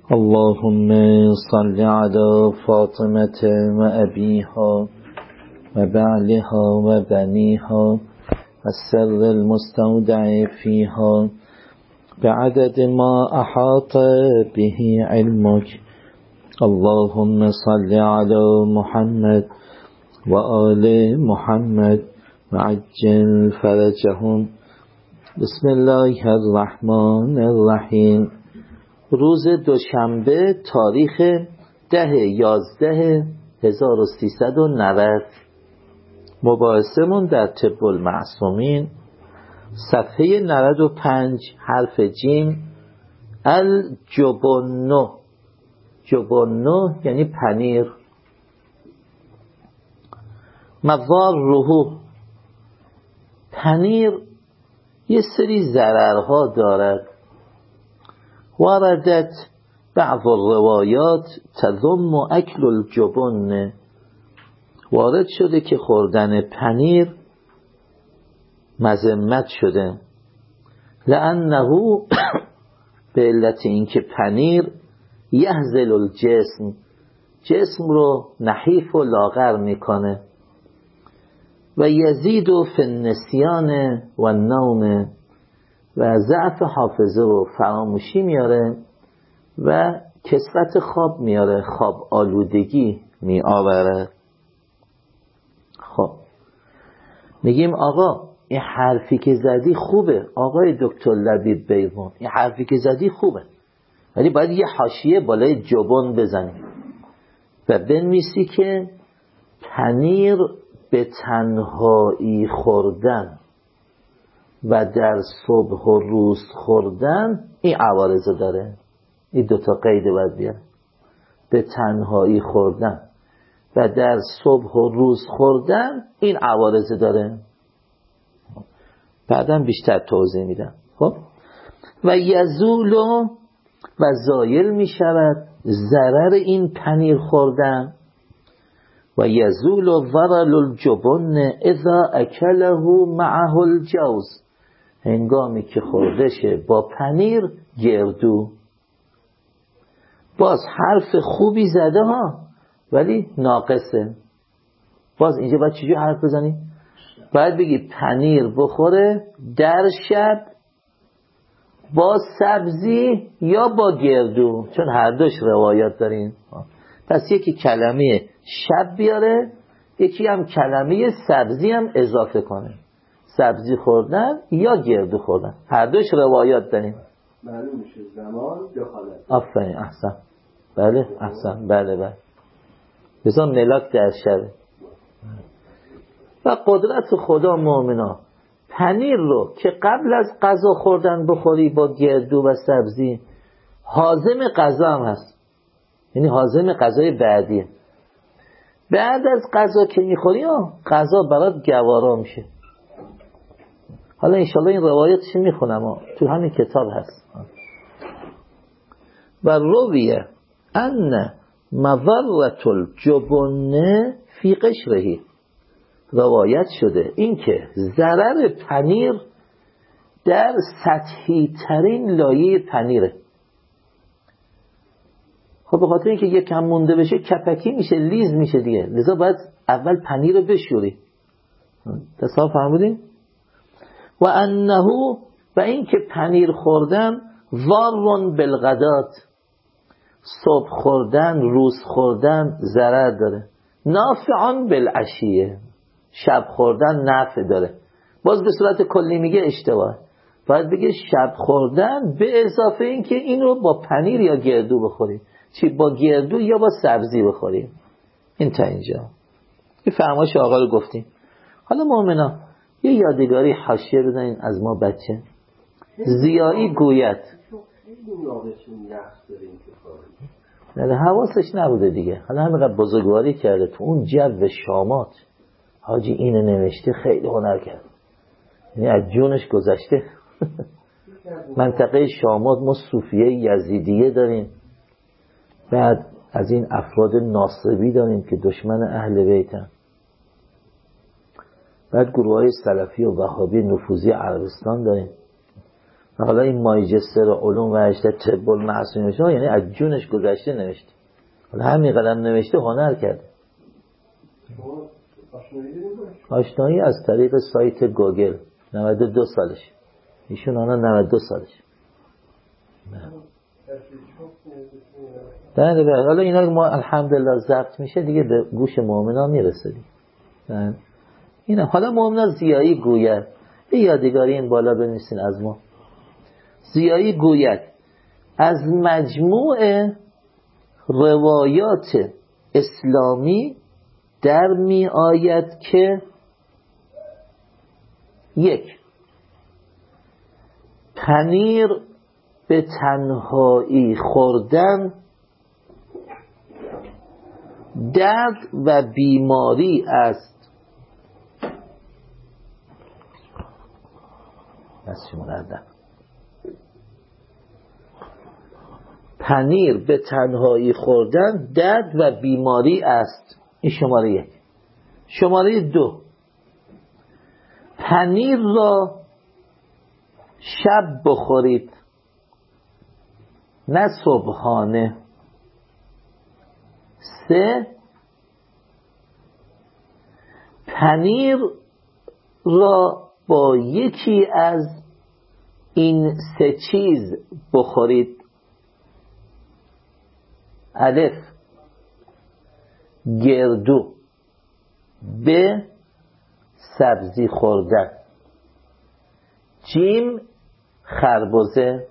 اللهم صل على فاطمة وأبيها وبعلها وبنيها السر المستودع فيها بعدد ما أحاط به علمك. اللهم صل على محمد وآل محمد وعجل فرجهم. بسم الله الرحمن الرحیم. روز دوشنبه تاریخ 10/11/1390. مباحثمون در طب المعصومین صفحه 95 حرف جیم. الجبنه، جبنه یعنی پنیر. مضاره، پنیر یه سری ضررها دارد. وردت بعض الروایات تذم اکل الجبن، وارد شده که خوردن پنیر مذمت شده. لأنه به علت اینکه پنیر یهزل الجسم، جسم رو نحیف و لاغر میکنه. و یزید فی النسیان و النوم، و ضعف حافظه و فراموشی میاره و کثرت خواب میاره، خواب آلودگی میآوره. خب میگیم آقا این حرفی که زدی خوبه آقای دکتر لبیب بیضون، این حرفی که زدی خوبه، ولی باید یه حاشیه بالای جبن بزنی و بنویسی که پنیر به تنهایی خوردن و در صبح و روز خوردن این عوارض داره. این دوتا قید باید بیاد. به تنهایی خوردن و در صبح و روز خوردن این عوارض داره. بعدم بیشتر توضیح میدم. خب و یزول و زایل می شود ضرر این پنیر خوردن. و یزول ضرر الجبن اذا اکله معه الجوز، هنگامی که خورده شه با پنیر گردو. باز حرف خوبی زده ها ولی ناقصه. باز اینجا باید چجور حرف بزنی؟ باید بگی پنیر بخوره در شب با سبزی یا با گردو، چون هر دوش روایات دارین. پس یکی کلمه شب بیاره، یکی هم کلمه سبزی هم اضافه کنه. سبزی خوردن یا گردو خوردن، هر دوش روایات داریم. معلوم میشه زمان دخالت. آفرین، احسن. بله احسن، بله. بزن ملاک در شب. و قدرت خدا مومنا، پنیر رو که قبل از غذا خوردن بخوری با گردو و سبزی، هاضم غذا هم هست، یعنی هاضم غذای بعدیه. بعد از غذا که میخوری غذا برات گوارا میشه. حالا انشالله این روایتش میخونم، تو همین کتاب هست. و رویه ان مضرة الجبن فی قشره، روایت شده این که ضرر پنیر در سطحی ترین لایه پنیره. خب به خاطر اینکه یک کم مونده بشه کپکی میشه، لیز میشه دیگه، لذا باید اول پنیر رو بشوری. تصاحب فرمودین؟ و انه، و این که پنیر خوردن ضار بالغدات، صبح خوردن روز خوردن ضرر داره. نافعان بالعشیه، شب خوردن نفع داره. باز به صورت کلی میگه اشتباه، باید بگه شب خوردن به اضافه این که این رو با پنیر یا گردو بخوریم. چی؟ با گردو یا با سبزی بخوریم. این تا اینجا این فرمایش آقا رو گفتیم. حالا مؤمنا یه یادگاری حاشیه بزنین از ما بچه. زیایی گوید نه حواسش نبوده دیگه، حالا همینقدر بزرگواری کرده تو اون جو شامات. حاجی اینو نوشته خیلی هنر کرد، یعنی از جونش گذشته. منطقه شامات ما صوفیه یزیدیه داریم، بعد از این افراد ناصبی داریم که دشمن اهل بیتن، بعد گروه های سلفی و وهابی نفوذی عربستان داریم، حالا این ماجستر علوم و رشته طب المحسن نوشته، یعنی از جونش گذشته نوشته. حالا همین قدم نوشته هنر کرده. آشنایی از طریق سایت گوگل. 92 سالش ایشون، آنها 92 سالش. نه حالا اینا ما الحمدلله ضبط میشه دیگه، به گوش مؤمنا میرسه دیگه. اینا حالا مؤمنا زیایی گوید، به یادگاری این بالا بنویسین از ما. زیایی گوید از مجموع روایات اسلامی در می آید که 1. پنیر به تنهایی خوردن درد و بیماری است. پنیر به تنهایی خوردن درد و بیماری است. این شماره 1. شماره 2، پنیر را شب بخورید نه صبحانه. 3، پنیر را با یکی از این 3 چیز بخورید. الف گردو، ب سبزی خوردن، جیم خربزه.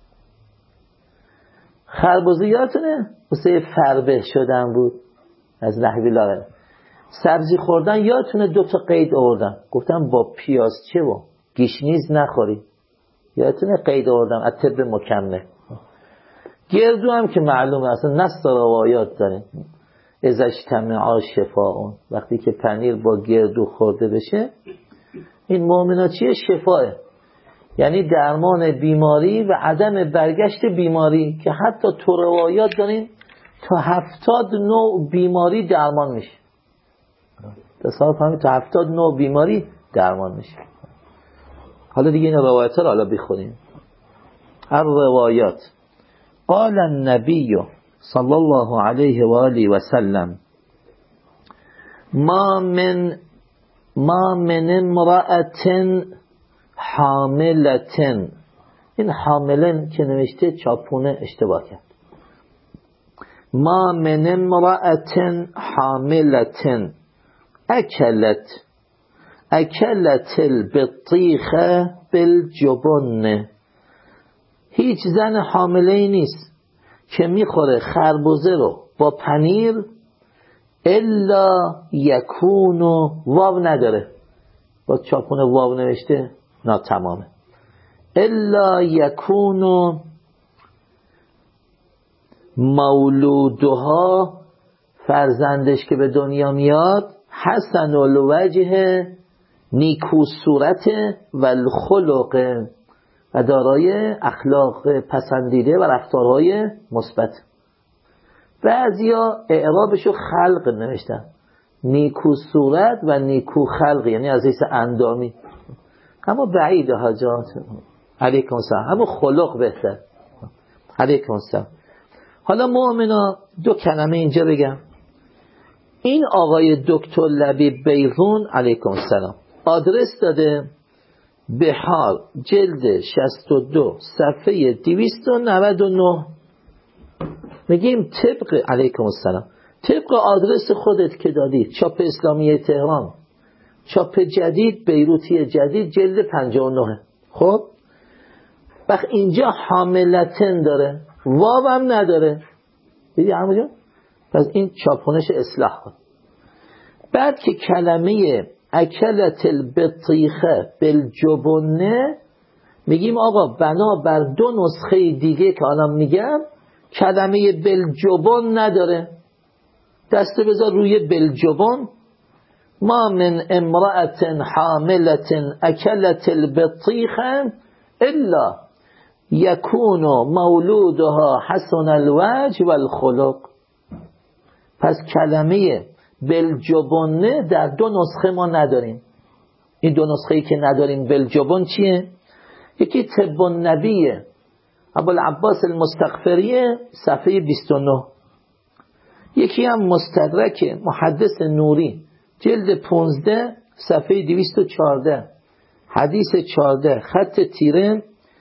خربزه یادتونه واسه فربه شدن بود از نحوی لاغره. سبزی خوردن یادتونه 2 تا قید آوردم، گفتم با پیازچه و گیشنیز نخوری. یادتونه قید آوردم از طب مکمل. گردو هم که معلومه اصلا نص روایات داره، ازش تمعا شفاءون، وقتی که پنیر با گردو خورده بشه این مؤمنا چیه؟ شفاه، یعنی درمان بیماری و عدم برگشت بیماری، که حتی تو روایات دارین تا 70 نوع بیماری درمان میشه. تصور کنید تا 70 نوع بیماری درمان میشه. حالا دیگه این روایات رو حالا بخونیم. الروایات قال النبی صلی الله علیه و آله و سلم ما من امرأة حاملة. این حاملن که نوشته چاپونه اشتباه کرد. ما من امرأة حاملة اکلت البطیخه بالجبن. هیچ زن حامله ای نیست که میخوره خربزه رو با پنیر الا یکونو، واو نداره با چاپونه واو نوشته ناتمامه، الا یکونو مولودها، فرزندش که به دنیا میاد حسن الوجه، نیکو صورت و الخلق، و دارای اخلاق پسندیده و رفتارهای مثبت. بعضیا اعرابشو خلق نوشتن، نیکو صورت و نیکو خلق، یعنی از حیث اندامی، اما بعیده حاجات. علیکم السلام. اما خلق بهتر. علیکم السلام. حالا مؤمنا 2 کلمه اینجا بگم. این آقای دکتر لبیب بیضون علیکم السلام آدرس داده بحار جلد 62 صفحه 299. میگیم طبق علیکم السلام طبق آدرس خودت که دادی، چاپ اسلامی تهران، چاپ جدید بیروتی جدید جلد 59. خب وقت اینجا حاملتن داره، واو هم نداره، دیدی همونجا؟ پس این چاپونش اصلاح کن. بعد که کلمه اکلت البطیخه بالجبنه، میگیم آقا بنا بر 2 نسخه دیگه که الان میگم کلمه بالجبن نداره، دست بذار روی بالجبن. ما من امرأة حاملة اکلت البطیخه الا یکون مولودها حسن الوجه والخلق. پس کلمه بالجبن در 2 نسخه ما نداریم. این 2 نسخه‌ای که نداریم بالجبن چیه؟ یکی طب النبی ابوالعباس المستغفری صفحه 29. یکی هم مستدرک محدث نوری جلد 15 صفحه 214 حدیث 14 خط تیره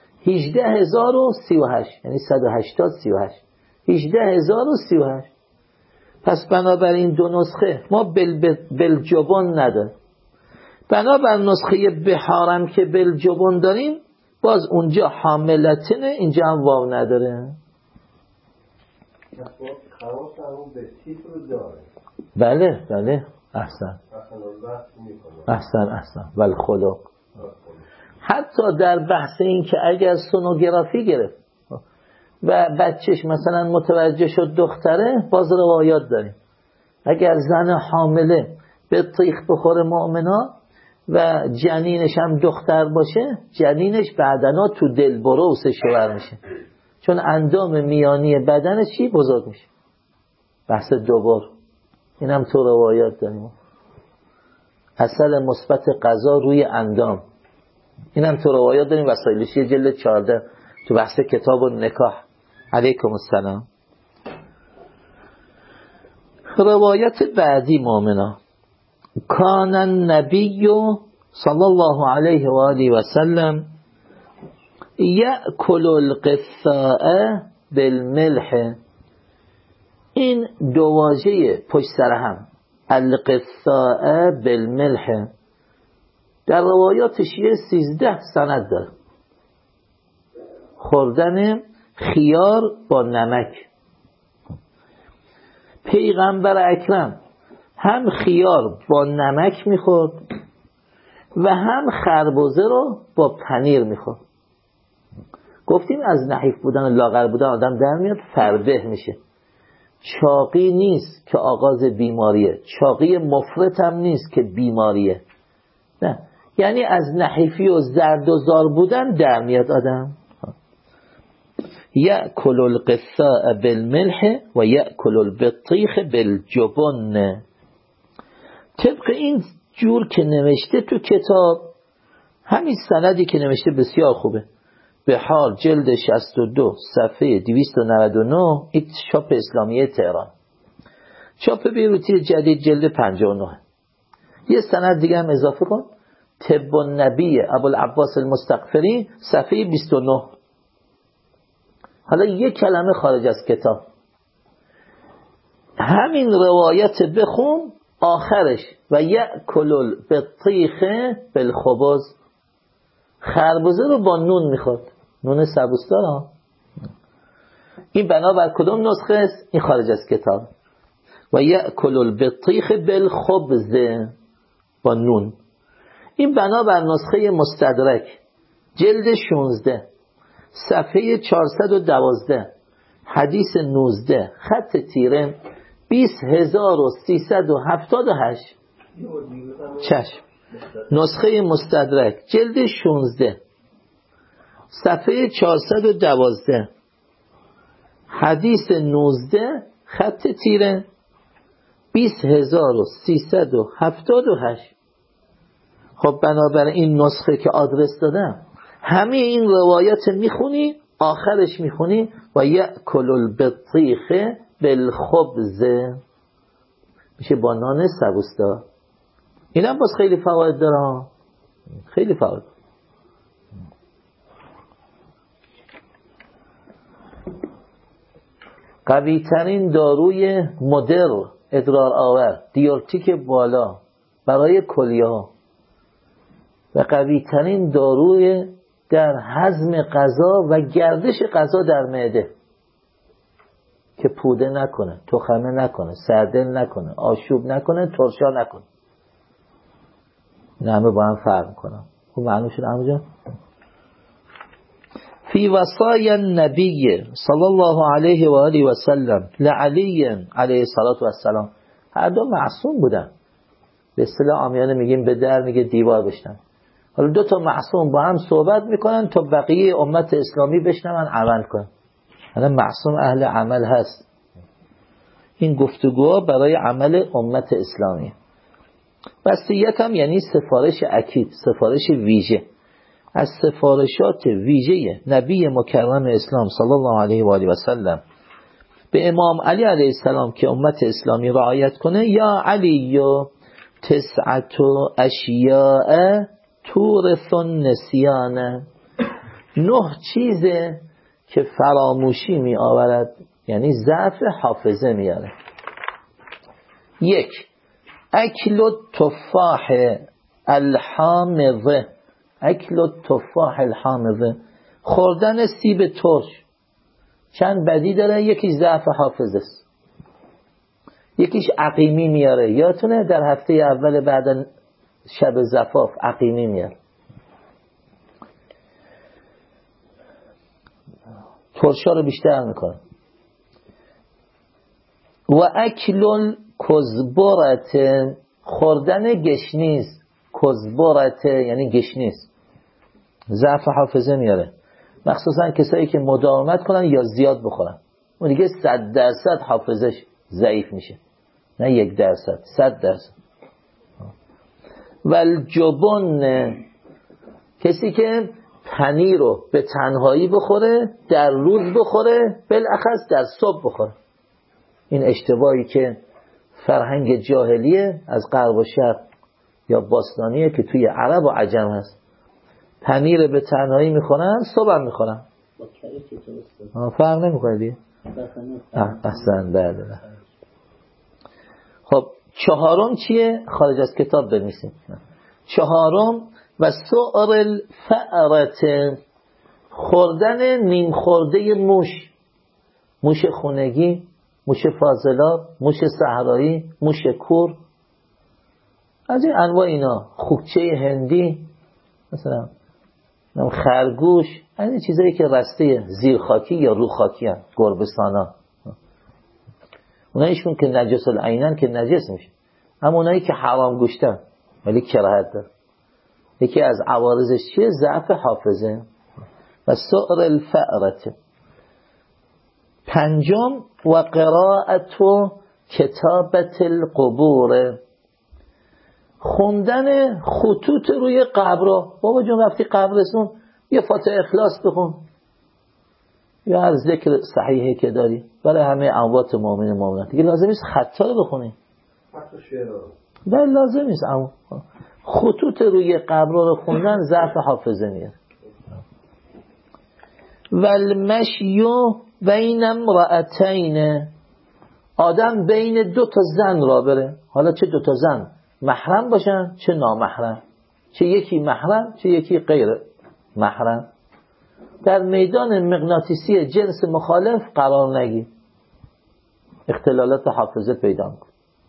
18038 یعنی 18038 18038. پس بنابراین دو نسخه ما بلجبن نداریم. بنابر نسخه بحارم که بلجبن داریم باز اونجا حاملتنه، اینجا هم واو نداره. بله بله احسن والخلق. حتی در بحث این که اگر سونوگرافی گرفت و بچهش مثلا متوجه شد دختره، باز روایات داریم اگر زن حامله به طیخ بخوره مؤمنا و جنینش هم دختر باشه، جنینش بعدنا تو دل بروس شوهر میشه، چون اندام میانی بدنش چی بزرگ میشه. بحث دوبار این هم تو روایات داریم. اثر مثبت غذا روی اندام، این هم تو روایات داریم. وسایلشی جلد 14 تو بحث کتاب النکاح. علیکم السلام. روایت بعدی مؤمنا، کان النبی صلی الله علیه و آله و سلم یأکل القثاء بالملح. این دو واژه پشت سر هم، القثاء بالملح، در روایاتش 13 سند داره. خوردن خیار با نمک. پیغمبر اکرم هم خیار با نمک میخورد و هم خربزه رو با پنیر میخورد. گفتیم از نحیف بودن و لاغر بودن آدم در میاد فربه میشه. چاقی نیست که آغاز بیماریه، چاقی مفرط هم نیست که بیماریه، نه، یعنی از نحیفی و زرد و زار بودن در میاد آدم. یأکل القثاء بالملح و یأکل البطیخ بالجبن. طبق این جور که نوشته تو کتاب، همین سندی که نوشته بسیار خوبه. بحار جلد 62 صفحه 299، این چاپ اسلامیه تهران. چاپ بیروتی جدید جلد 59. یه سند دیگه هم اضافه کن، طب النبی ابوالعباس المستغفری صفحه 29. حالا یک کلمه خارج از کتاب، همین روایت بخون آخرش و یأکل البطیخ بالخبز. خربزه رو با نون میخورد، نون سبوسدار ها. این بنابر کدوم نسخه است؟ این خارج از کتاب. و یأکل البطیخ بالخبز با نون. این بنابر نسخه مستدرک جلد 16 صفحه 412 حدیث 19 خط تیره 20378. چشم. نسخه مستدرک جلد 16 صفحه 412 حدیث 19 خط تیره 20378. خب بنابراین نسخه که آدرس دادم، همه این روایت میخونی، آخرش میخونی و یأکل البطیخ بالخبز، میشه با نان سبوسدار. این هم باز خیلی فواید داره، خیلی فواید. قوی ترین داروی مدر ادرار آور، دیورتیک بالا برای کلیه‌ها و قوی ترین داروی در هضم غذا و گردش غذا در معده، که پوده نکنه، تخمه نکنه، سردل نکنه، آشوب نکنه، ترشا نکنه. این همه با هم فرق میکنن. خب معلوم شد عمو جان؟ فی وصای النبی صلی الله علیه و آله و سلم لعلی علیه السلام. هر دو معصوم بودن. به اصطلاح عامیانه میگیم به در میگه دیوار بشنن. حالا دو تا معصوم با هم صحبت میکنن تا بقیه امت اسلامی بشنون عمل کنن. حالا معصوم اهل عمل هست. این گفتگوها برای عمل امت اسلامی. وصیت هم یعنی سفارش اکید، سفارش ویژه. از سفارشات ویژه نبی مکرم اسلام صلی الله علیه و آله و سلم به امام علی علیه السلام که امت اسلامی رعایت کنه، یا علی تسعت اشیاء تورث النسیان، 9 چیزه که فراموشی می آورد، یعنی ضعف حافظه میاره. 1 اکل التفاح الحامضه، اکل التفاح الحامضه، خوردن سیب ترش. چند بدی داره، یکیش ضعف حافظه است، یکیش عقیمی میاره. یادتونه در هفته اول بعد شب زفاف عقیمی میاره، ترشا رو بیشتر میکنه. و اکل الکزبرت، خوردن گشنیز، کزبرت یعنی گشنیز، ضعف حافظه میاره، مخصوصا کسایی که مداومت کنن یا زیاد بخورن. اون دیگه 100% حافظش ضعیف میشه، نه 1%، 100%. و الجبن، کسی که پنیر رو به تنهایی بخوره، در روز بخوره، بالاخص در صبح بخوره. این اشتباهی که فرهنگ جاهلیه از غرب و شرق یا باستانیه که توی عرب و عجم هست. پنیر به تنهایی میخورن، صبح هم میخورن، فهم نمیکنه دیگه. احسن. بله. خب 4 چیه؟ خارج از کتاب بنویسیم. 4 و سؤر الفأرة، خوردن نیم خورده موش، موش خونگی، موش فاضلاب، موش صحرایی، موش کور، از این انواع اینا، خوکچه هندی مثلا، خرگوش، از این چیزایی که رسته زیرخاکی یا روخاکی هست، گربسانا، اونایشون که نجس العینن که نجس میشه، اما اونایی که حرام گوشتن ولی کراهت داره. یکی از عوارضش چیه؟ ضعف حافظه. و سؤر الفأرة. 5 و قراءت کتابت القبور، خوندن خطوط روی قبر. بابا جون رفتی قبرستون، یه فاتحه اخلاص بخون، یا هر ذکر صحیحی که داری برای همه اموات مؤمن مؤمنات. دیگه لازم نیست خطا رو بخونی، حتی شعر رو بله لازم نیست. اما خطوط روی قبر رو خوندن ضعف حافظه میاره. و المشی بین امرأتین، آدم بین 2 زن را بره، حالا چه 2 زن محرم باشن چه نامحرم، چه یکی محرم چه یکی غیر محرم، در میدان مغناطیسی جنس مخالف قرار نگیر، اختلالات حافظه پیدا کن.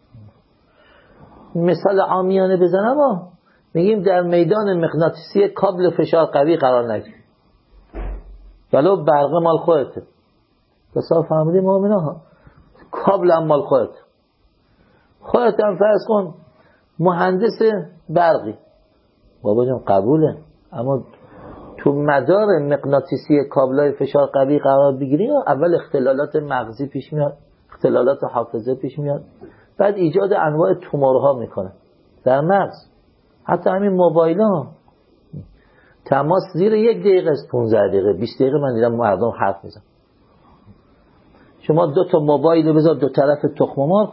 مثال عامیانه بزنم، میگیم در میدان مغناطیسی کابل فشار قوی قرار نگیر، ولو برق مال خودته. بسا فهمیدی مؤمنا ها، کابل هم مال خودت هم فرض کن مهندس برقی، بابا جان قبوله، اما تو مدار مغناطیسی کابلای فشار قوی قرار بگیری، اول اختلالات مغزی پیش میاد، اختلالات حافظه پیش میاد، بعد ایجاد انواع تومورها میکنه در مغز. حتی همین موبایل ها تماس زیر 1 دقیقه است، 15 دقیقه 20 دقیقه من دیدم مردم حرف میزن. شما 2 تا موبایل بذار 2 طرف تخم مرغ،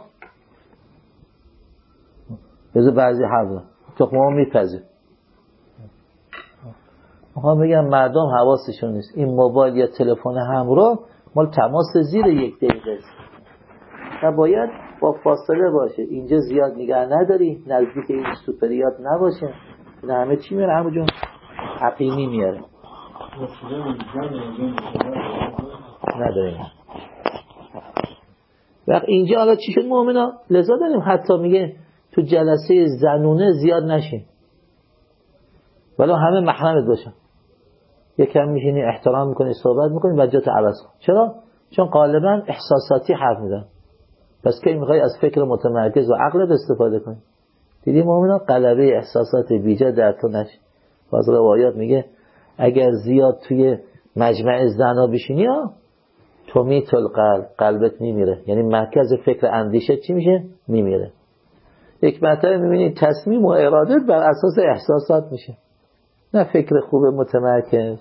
بذار بعضی حرف تخم مرغ میپزه. میخوام بگم مردم حواسشون نیست، این موبایل یا تلفن همراه مال تماس زیر 1 دقیقه است و باید با فاصله باشه. اینجا زیاد نگه نداری، نزدیک این سوپریات نباشه. این همه چی میاره؟ همون حقیمی میاره. نداریم. وقت اینجا حالا چی شد مؤمنا؟ لذا داریم حتی میگه تو جلسه زنونه زیاد نشین، ولی همه محرمت باشن. یکم میشینی احترام میکنی، صحبت میکنی، وجهت عوض کن. چرا؟ چون غالبا احساساتی حرف میزن. پس کی میخوای از فکر متمرکز و عقلت استفاده کنی؟ دیدی مؤمنا غلبه احساسات بیجا در تو نشه. باز روایات میگه اگر زیاد توی مجمع زنا بشینی تو میتل قلبت میمیره، یعنی مرکز فکر اندیشه چی میشه؟ میمیره. یک مرتبه میبینی تصمیم و ارادت بر اساس احساسات میشه. نه فکر خوب متمرکز.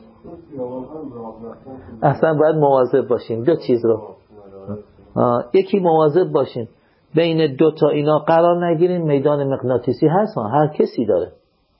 اصلا باید مواظب باشیم دو چیز رو. یکی مواظب باشیم بین دو تا اینا قرار نگیریم. میدان مغناطیسی هست هر کسی داره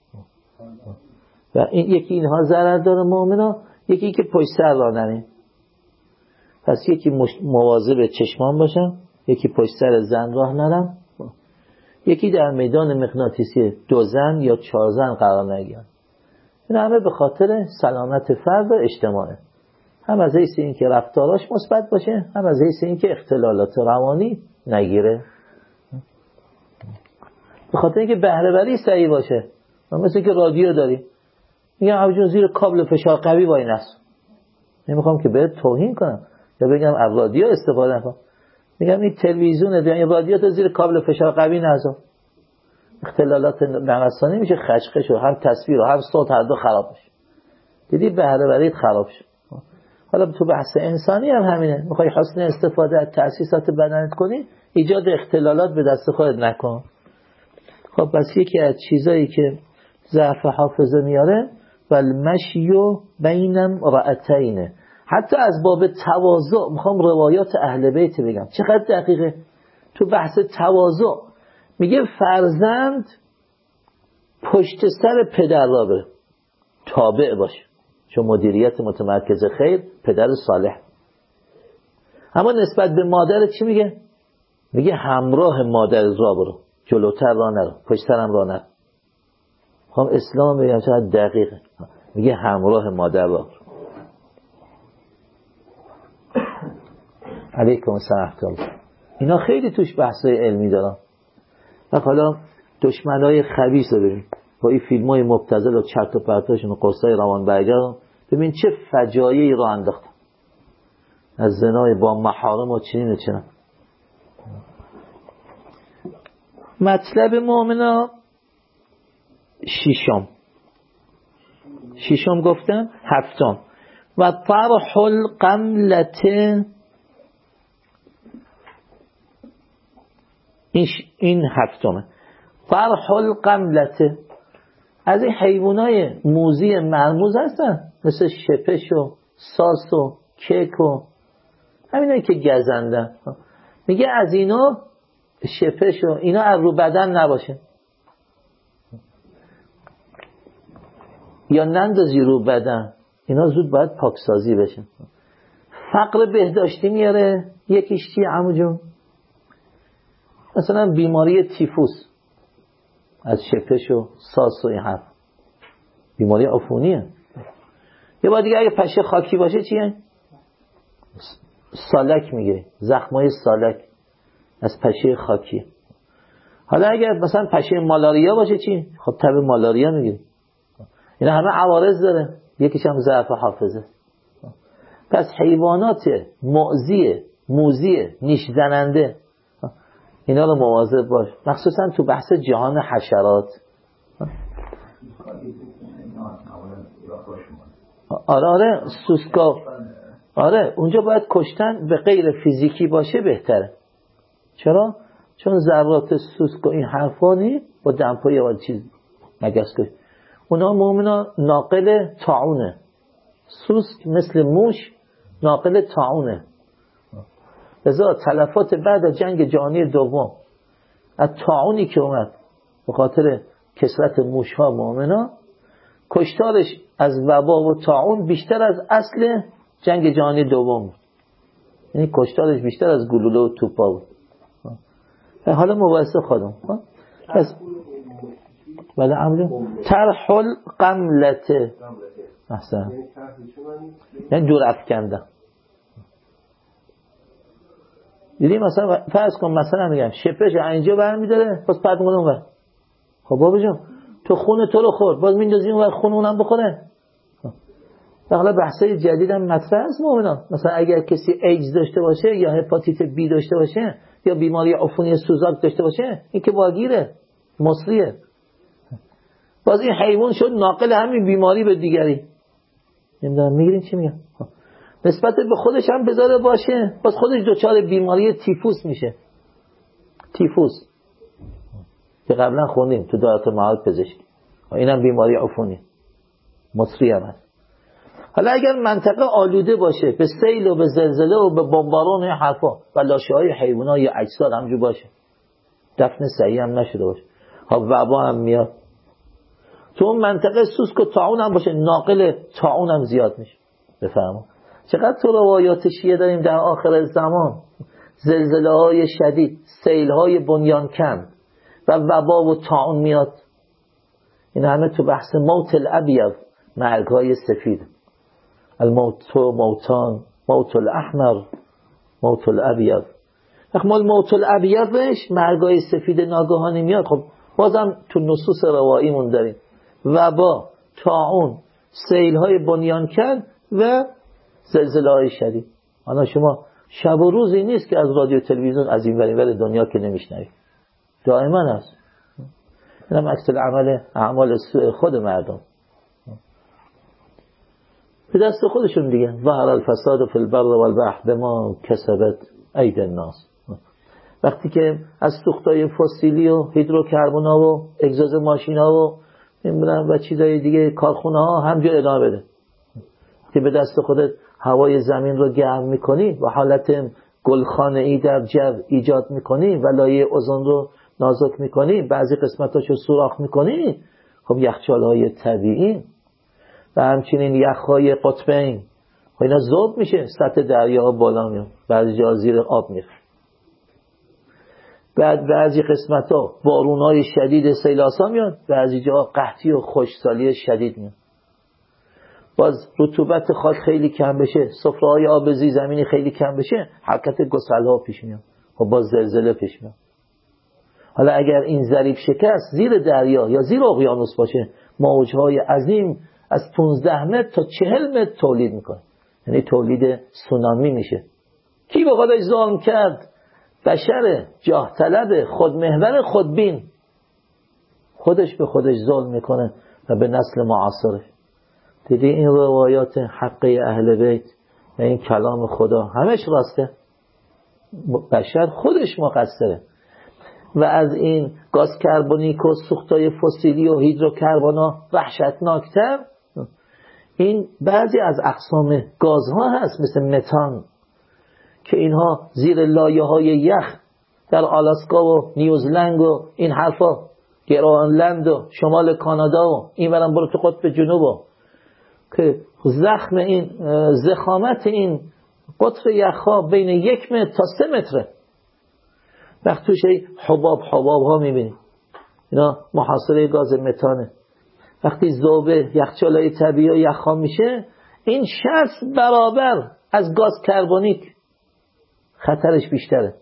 و این یکی اینها ضرر داره مؤمنا، یکی که پشت سر راه نریم. پس یکی مواظب چشمان باشم، یکی پشت سر زن راه نرم، یکی در میدان مغناطیسی 2 زن یا 4 زن قرار نگیرم. این همه به خاطر سلامت فرد و اجتماعه، هم از حیث این که رفتاراش مثبت باشه، هم از حیث این که اختلالات روانی نگیره، به خاطر اینکه بهره وری صحیح باشه. مثل که رادیو داری، میگم ابجون زیر کابل فشار قوی وای نست، نمیخوام که بهت توهین کنم یا بگم از رادیو استفاده نکن، میگم این تلویزیونه یا رادیو تو زیر کابل فشار قوی نذار، اختلالات نوسانی میشه، خشخش و هم تصویر و هم صوت هر دو خراب میشه. دیدی بهره وریت خراب شد. حالا تو بحث انسانی هم همینه، میخوای حسن استفاده از تأسیسات بدنت کنی، ایجاد اختلالات به دست خودت نکن. خب بس یکی از چیزایی که ضعف حافظه میاره والمشی بینم رأتینه. حتی از باب تواضع میخوام روایات اهل بیت بگم، چقدر دقیقه. تو بحث تواضع میگه فرزند پشت سر پدر را بره، تابع باشه، چون مدیریت متمرکز خیر پدر صالح. اما نسبت به مادر چی میگه؟ میگه همراه مادر را برو، جلوتر را نرو، پشت سرم را نرو. خب اسلام میگه چقدر دقیقه، میگه همراه مادر را برو. علیکم السلام. اینا خیلی توش بحثای علمی دارن. و حالا دشمنای خبیث رو ببین با این فیلمای مبتذل و چرت و پرتاشون و قصای روانبرگر، ببین چه فجایعی رو انداختن از زنای با محارم و چنین و چنین. مطلب مؤمنا ششم گفتم، هفتم و طرح القملته، این هفتمه. طرح القملته از این حیوانای موذی مرموز هستن، مثل شپش و ساس و کیک و همینایی که گزندن. میگه از اینا شپش و اینا از رو بدن نباشه یا نندازی رو بدن، اینا زود باید پاکسازی بشن. فقر بهداشتی میاره. یکیش چیه عمو جون؟ مثلا بیماری تیفوس از شپش و ساس و این حرف، بیماری عفونیه. یه بار دیگه اگه پشه خاکی باشه چیه؟ سالک میگیره، زخمای سالک از پشه خاکی. حالا اگر مثلا پشه مالاریا باشه چی؟ خب تب مالاریا میگیره. اینا همه عوارض داره، یکیش هم ضعف حافظه. پس حیوانات موذیه، نیش زننده، اینا رو مواظب باش، مخصوصا تو بحث جهان حشرات. آره سوسکا، آره اونجا باید کشتن به غیر فیزیکی باشه بهتره. چرا؟ چون ذرات سوسک و این حرفانی با دمپایی و چیز مگس کش، اونا مؤمنا ناقل طاعونه. سوسک مثل موش ناقل طاعونه. لذا تلفات بعد از جنگ جهانی دوم از طاعونی که اومد به خاطر کثرت موش‌ها مؤمنا، کشتارش از وبا و طاعون بیشتر از اصل جنگ جهانی دوم بود. یعنی کشتارش بیشتر از گلوله و توپا بود. حالا مباحثه خودم پس بله عملو طرح القملته، احسن، یعنی دور افکندن. دیدی مثلا فرض کن مثلا میگم شپش اینجا برمی‌داره باز پرت می‌کنه اونور. خب بابا جان تو خون تو رو خورد باز میندازی اونور خون اونم بخوره. حالا بحثای جدیدم مطرح است مؤمنا. مثلا اگر کسی ایدز داشته باشه یا هپاتیت بی داشته باشه یا بیماری عفونی سوزاک داشته باشه، این که واگیره، مصریه. باز این حیوان شد ناقل همین بیماری به دیگری. نمیدونم میگیرین چی میگم؟ نسبت به خودش هم بذاره باشه، باز خودش دچار بیماری تیفوس میشه. تیفوس که قبلا خوندیم تو دایره معاد پزشکی، اینم بیماری عفونی. مصری هم هست. حالا اگر منطقه آلوده باشه به سیل و به زلزله و به بمباران و حرفا و لاشه‌های حیوانات یا اجساد همجور باشه، دفن صحیح هم نشده باشه، ها وبا هم میاد تو اون منطقه، سوسک و طاعون هم باشه، ناقل طاعون هم زیاد میشه. بفرما چقدر تو روایات شیعه داریم در آخر زمان، زلزله های شدید، سیل های بنیانکن و وبا و طاعون میاد. این همه تو بحث موت الابیض، مرگ های سفید، الموت موتان، موت الاحمر، موت الابیض. اخمال موت الابیضش مرگ های سفید ناگهانی میاد. خب بازم تو نصوص رواییمون داریم وبا، طاعون، سیل های بنیانکن و زلزله های شدید. آنا شما شب و روزی نیست که از رادیو تلویزیون از این ور دنیا که نمیشنوید، دائما هست. این هم عکس اعمال خود مردم به دست خودشون دیگه. ظهر الفساد فی البر والبحر بما کسبت اید الناس. وقتی که از سوختای فسیلی و هیدروکربونا و اگزوز ماشینا و نمیدونم و چیزای دیگه کارخونه ها همجا ادامه بده، که به دست خودت هوای زمین رو گرم میکنی و حالت گلخانه ای در جو ایجاد میکنی و لایه اوزون رو نازک میکنی، بعضی قسمتاشو سوراخ میکنی، خب یخچال‌های طبیعی و همچنین یخ‌های قطبین، خب اینا ذوب میشه، سطح دریا بالا میاد، بعضی جا زیر آب میره. بعد بعضی قسمت‌ها بارون‌های شدید سیلاسا میاد، بعضی جا قحطی و خشکسالی شدید میاد. باز رطوبت خاک خیلی کم بشه، سفره‌های آب زیرزمینی خیلی کم بشه، حرکت گسل‌ها پیش میاد، خب باز زلزله پیش میاد. حالا اگر این ضریب شکست زیر دریا یا زیر اقیانوس باشه، موج‌های عظیم از 15 متر تا 40 متر تولید میکنه، یعنی تولید سونامی میشه. کی به خودش ظلم کرد؟ بشر جاه طلب، خودمحور، خودبین، خودش به خودش ظلم میکنه و به نسل معاصرش. دیدی این روایات حقه اهل بیت و این کلام خدا همش راسته، بشر خودش مقصره. و از این گاز کربونیک و سوختای فسیلی و هیدروکربونا وحشتناکتر این بعضی از اقسام گازها هست، مثل متان، که اینها زیر لایه های یخ در آلاسکا و نیوزلند و این حرفا، گرانلند و شمال کانادا و این برم برو تو قطب جنوب، که زخم این زخامت این قطر یخها بین 1 متر تا 3 متره. وقت توش حباب ها میبینی، اینا محاصره گاز متانه. وقتی ذوبه یخچالای طبیعی و یخها میشه، این 60 برابر از گاز کربونیک خطرش بیشتره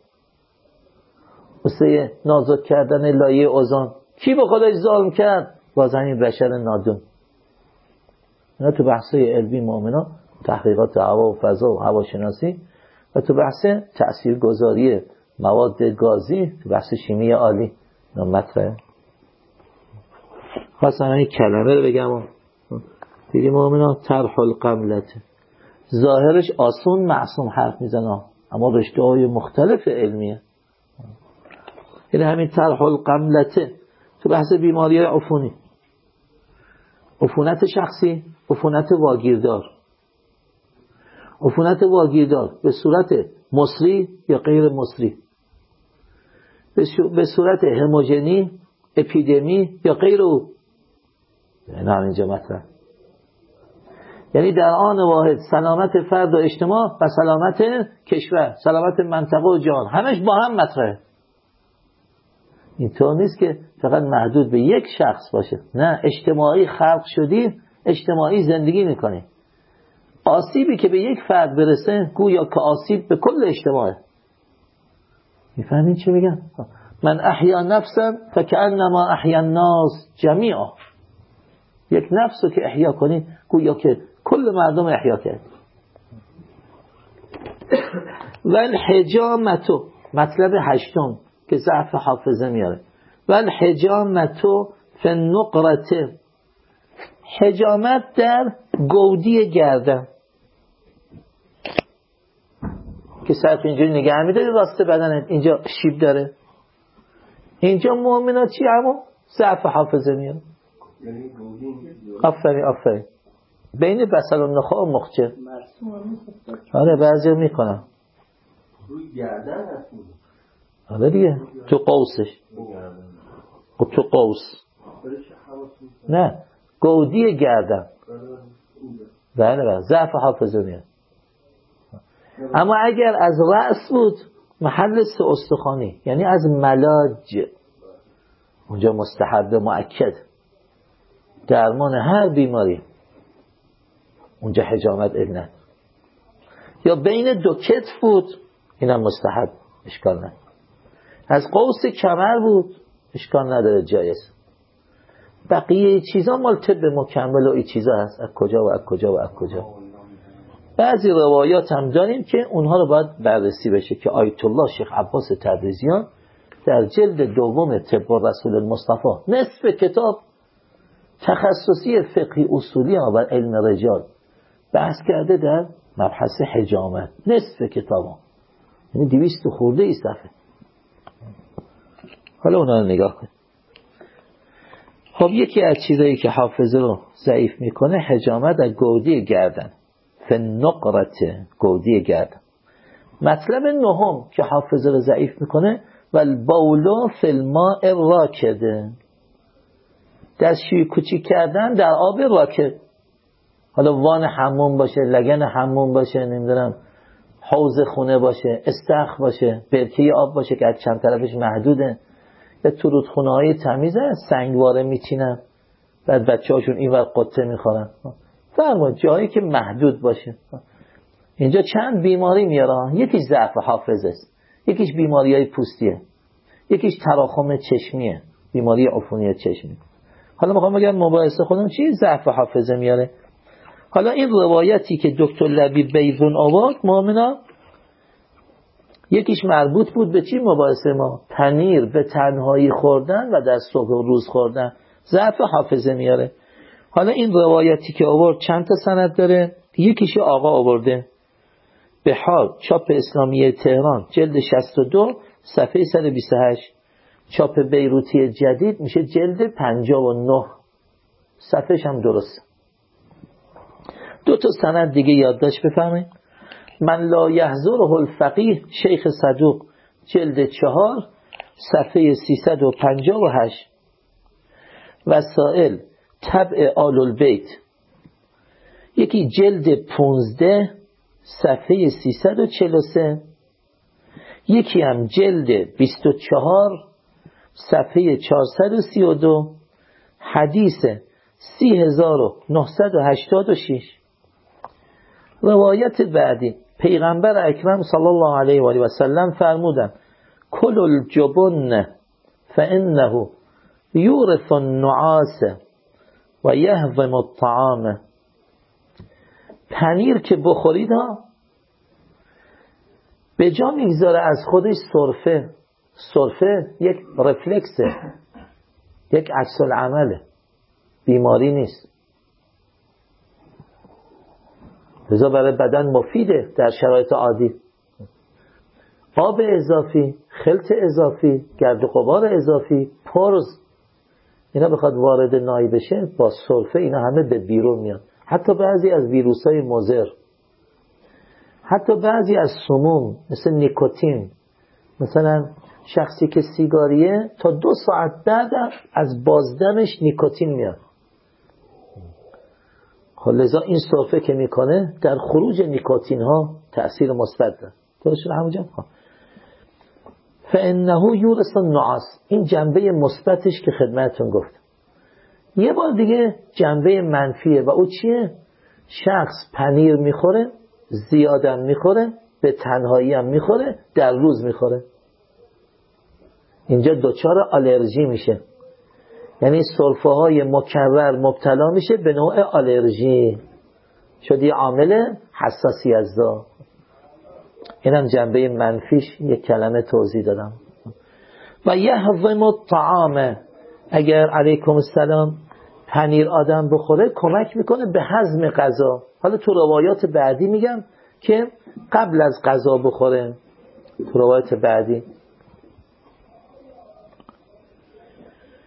واسه نازک کردن لایه اوزون. کی به خودش ظلم کرد؟ باز همین بشر نادون. اینا تو بحثای علمی مؤمنا، تحقیقات هوا و فضا و هواشناسی و تو بحث تاثیرگذاری مواد گازی، تو بحث شیمی عالی مطرحه. خواستم این کلمه رو بگم. دیدی مؤمنا طرح القملت ظاهرش آسون معصوم حرف میزنه، اما رشته های مختلف علمیه. این همین طرح القملت تو بحث بیماری عفونی، عفونت شخصی، عفونت واگیردار. عفونت واگیردار به صورت مصری یا غیر مصری، به صورت هموژنی، اپیدمی یا غیر او. نه اینجا مطرح، یعنی در آن واحد سلامت فرد و اجتماع و سلامت کشور، سلامت منطقه و جهان، همش با هم مطرحه. اینطور نیست که فقط محدود به یک شخص باشه، نه، اجتماعی خلق شدی، اجتماعی زندگی میکنی. آسیبی که به یک فرد برسه گویا که آسیب به کل اجتماعه. میفهمین چی میگم؟ من احیا نفسا فکأنما احیا الناس جمیعا. یک نفس رو که احیا کنی گویا که کل مردم احیا کرد. و الحجامتو، مطلب هشتم که ضعف حافظه میاره، و الحجامتو فی النقرة، حجامت در گودی گردن، که سرت اینجوری نگه میداری راست بدنت اینجا شیب داره، اینجا مؤمنا چی همون ضعف حافظه میاره. آفرین بین بصل و نخاع و مخچه. آره بعضی میکنن روی گردن هست. آره دیگه تو قوسش. تو قوس نه گودی گردن. بله ضعف حافظه میاد. اما اگر از رأس بود محل سه استخوانی، یعنی از ملاج، اونجا مستحب مؤکد درمان هر بیماری، اونجا حجامت علت. یا بین دو کتف بود، اینم مستحب، اشکال نداره. از قوس کمر بود، اشکال نداره، جایز. بقیه چیزا مال طب مکمل و این چیزا هست، از کجا و از کجا و از کجا. بعضی روایات هم داریم که اونها رو باید بررسی بشه که آیت الله شیخ عباس تبریزیان در جلد دوم طب رسول المصطفى نصف کتاب تخصصی فقهی اصولی بر علم رجال بحث کرده در مبحث حجامت. نصف کتاب ها. یعنی 200 خورده ای صفحه. حالا اونا رو نگاه کن. خب یکی از چیزایی که حافظه رو ضعیف میکنه حجامت از گودی گردن، فنقرت گودی گردن. مطلب نهم که حافظه رو ضعیف میکنه والبولو فی الماء راکد، دستشویی کوچیک کردن در آب راکد. حالا وان حموم باشه، لگن حموم باشه، نمیدونم حوض خونه باشه، استخر باشه، برکه آب باشه که از چند طرفش محدوده، یا تو رودخونه های تمیزه سنگواره میچینن بعد بچه هاشون این ور قطه میخورن. فرما جایی که محدود باشه. اینجا چند بیماری میاره، یکیش ضعف حافظه است، یکیش بیماری های پوستیه، یکیش تراخم چشمیه، بیماری عفونی چشمی. حالا میخوام بگم مباحثه خودم چی ضعف حافظه میاره. حالا این روایتی که دکتر لبیب بیضون آورد مؤمنا، یکیش مربوط بود به چی مباحثه ما؟ پنیر به تنهایی خوردن و در صبح و روز خوردن ضعف حافظه میاره. حالا این روایتی که آورد چند تا سند داره؟ یکیش آقا آورده، بحار چاپ اسلامی تهران جلد 62 صفحه 128، چاپ بیروتی جدید میشه جلد 59 صفحهش هم درست. دو تا سند دیگه یادداشت بفرمایید. من لا یحضره الفقیه شیخ صدوق جلد 4 صفحه 358، وسائل طبع آل البیت یکی جلد 15 صفحه 343، یکی هم جلد 24 صفحه 432، حدیث 3986. روایت بعدی، پیغمبر اکرم صلی الله علیه و آله و سلم فرمودند کل الجبن فانه یورث النعاس و یهضم الطعام. پنیر که بخورید ها به جا میگذاره از خودش سرفه. سرفه یک رفلکسه، یک عکس العمله، بیماری نیست. لذا برای بدن مفیده در شرایط عادی. آب اضافی، خلط اضافی، گرد و غبار اضافی، پرز، اینا بخواد وارد نای بشه با سرفه اینا همه به بیرون میاد. حتی بعضی از ویروسای مضر، حتی بعضی از سموم مثل نیکوتین، مثلا شخصی که سیگاریه تا 2 ساعت بعد از بازدمش نیکوتین میاد. خب لذا این سرفه که میکنه در خروج نیکوتین ها تأثیر مثبت داره. درسته همونجا؟ فانه یورث النعاس، این جنبه مثبتش که خدمتتون گفت. یه بار دیگه جنبه منفیه و او چیه؟ شخص پنیر میخوره، زیادم میخوره، به تنهایی هم میخوره، در روز میخوره، اینجا دچار آلرژی میشه. یعنی سرفه های مکرر مبتلا میشه به نوع آلرژی، شد یه عامل حساسیت زا. اینم جنبه منفیش، یک کلمه توضیح دادم. و یهضم الطعام، اگر علیکم السلام پنیر آدم بخوره کمک میکنه به هضم غذا. حالا تو روایات بعدی میگم که قبل از غذا بخوره. تو روایات بعدی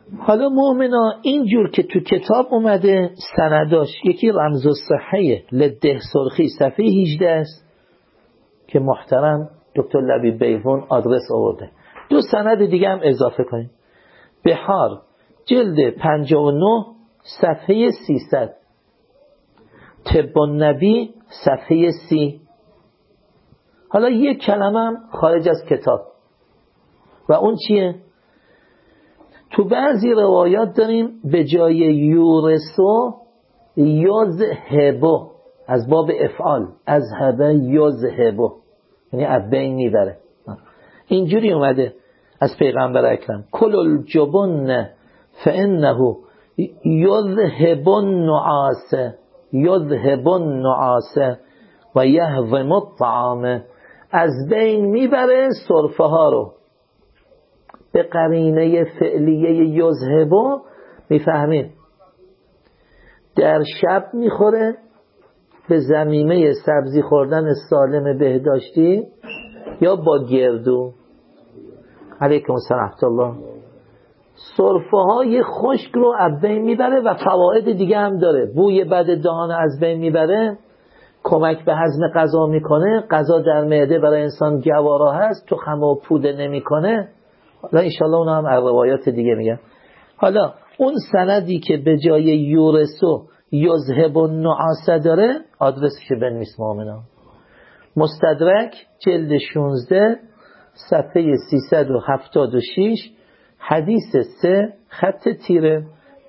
حالا مؤمنا اینجور که تو کتاب اومده سنداش، یکی رمز الصحه لده سرخی صفحه 18 است که محترم دکتر لبیب بیضون آدرس آورده. 2 سند دیگه هم اضافه کنیم. بحار جلد 59 صفحه 300، طب النبی صفحه 30. حالا یک کلمه هم خارج از کتاب و اون چیه؟ تو بعضی روایات داریم به جای یورسو یذهبو، از باب افعال، از هبه یذهبو، یعنی ابین میبره. اینجوری اومده از پیغمبر اکرم کل الجبن فانه یذهب النعاس، یذهب النعاس و یهضم الطعام، از بین میبره سرفه ها رو. به قرینه فعلیه یذهبو میفهمید در شب میخوره به ضمیمه سبزی خوردن سالم بهداشتی یا با گردو. علیکم السلام ورحمة الله. سرفه های خشک رو از بین میبره و فواید دیگه هم داره. بوی بد دهان از بین میبره، کمک به هضم غذا میکنه، غذا در معده برای انسان گوارا هست، تو خمه و پوده نمیکنه. حالا انشالله اونا هم روایات دیگه میگن. حالا اون سندی که به جای یورسو یذهب النعاس داره آدرسش بنویس مؤمنا. مستدرک جلد 16 صفحه 376 حدیث 3 خط تیره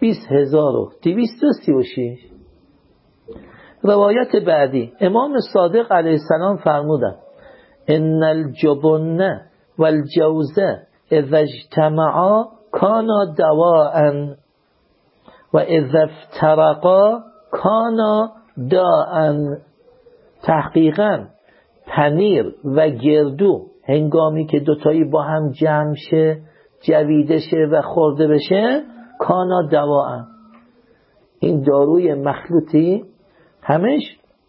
20236. روایت بعدی امام صادق علیه السلام فرمودن ان الجبن والجوزه اذا اجتمعا کانا دواء و اذا افترقا کانا داء. تحقیقاً پنیر و گردو هنگامی که دوتایی با هم جمع شه، جویده شه و خورده بشه، کانا دواء، این داروی مخلوطی همش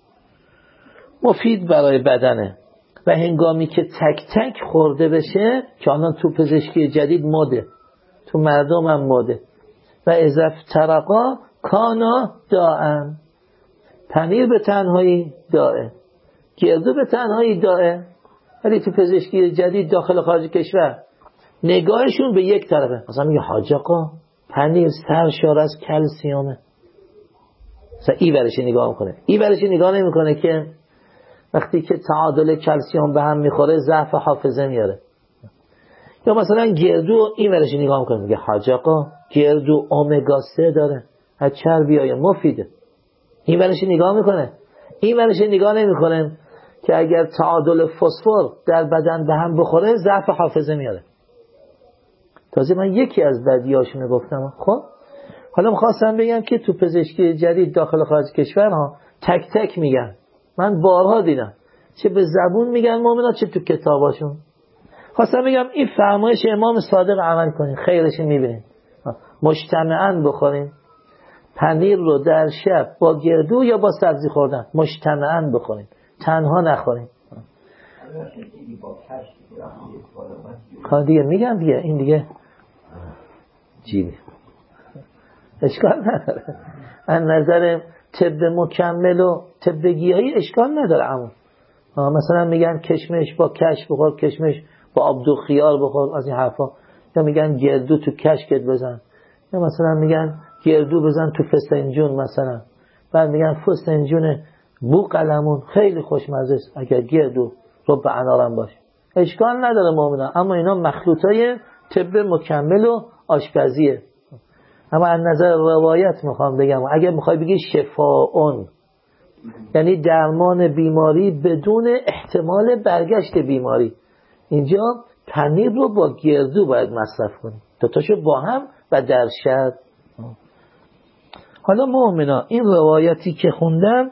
مفید برای بدنه و هنگامی که تک تک خورده بشه که الان تو پزشکی جدید مده، تو مردم هم مده، و اذا افترقا کانا داء، پنیر به تنهایی داءه، گردو به تنهایی داءه. ولی تو پزشکی جدید داخل خارج کشور نگاهشون به یک طرفه. مثلا میگه حاج آقا پنیر سرشار از کلسیومه، مثلا این برش نگاه میکنه، این برش نگاه نمیکنه که وقتی که تعادل کلسیوم به هم میخوره ضعف حافظه میاره. یا مثلا گردو این برش نگاه میکنه، میگه حاج آقا گردو امگا 3 داره، از چربیای مفیده. این برش نگاه میکنه، این برش نگاه نمیکنه که اگر تعادل فسفر در بدن به هم بخوره ضعف حافظه میاره. تازه من یکی از بدیاشونو گفتم. خب حالا میخواستم بگم که تو پزشکی جدید داخل خارج کشور ها تک تک میگن، من بارها دیدم، چه به زبون میگن مؤمنا چه تو کتاباشون. خواستم بگم این فرمایش امام صادق عمل کنین، خیرش میبینین. مجتمعاً بخورین پنیر رو در شب با گردو یا با سبزی خوردن، مجتمعاً بخورین، تنها نخورین. کار دیگه میگم دیگه، این دیگه جیبی اشکال نداره. از نظر طب مکمل و طب گیاهی اشکال نداره. اما مثلا میگن کشمش با کش بخور، کشمش با آبدو خیار بخور، از این حرفا. یا میگن گردو تو کشکت بزن، یا مثلا میگن گردو بزن تو فسنجون مثلا، بعد میگن فسنجون بوقلمون خیلی خوشمزه است اگر گردو رو به انارم باشه. اشکال نداره مؤمنا، اما اینا مخلوطای طب مکمل و آشپزیه. اما از نظر روایت میخوام بگم، اگر میخوای بگی شفاعون یعنی درمان بیماری بدون احتمال برگشت بیماری، اینجا پنیر رو با گردو باید مصرف کنی، دوتاشو با هم و در شب. حالا مؤمنا این روایتی که خوندم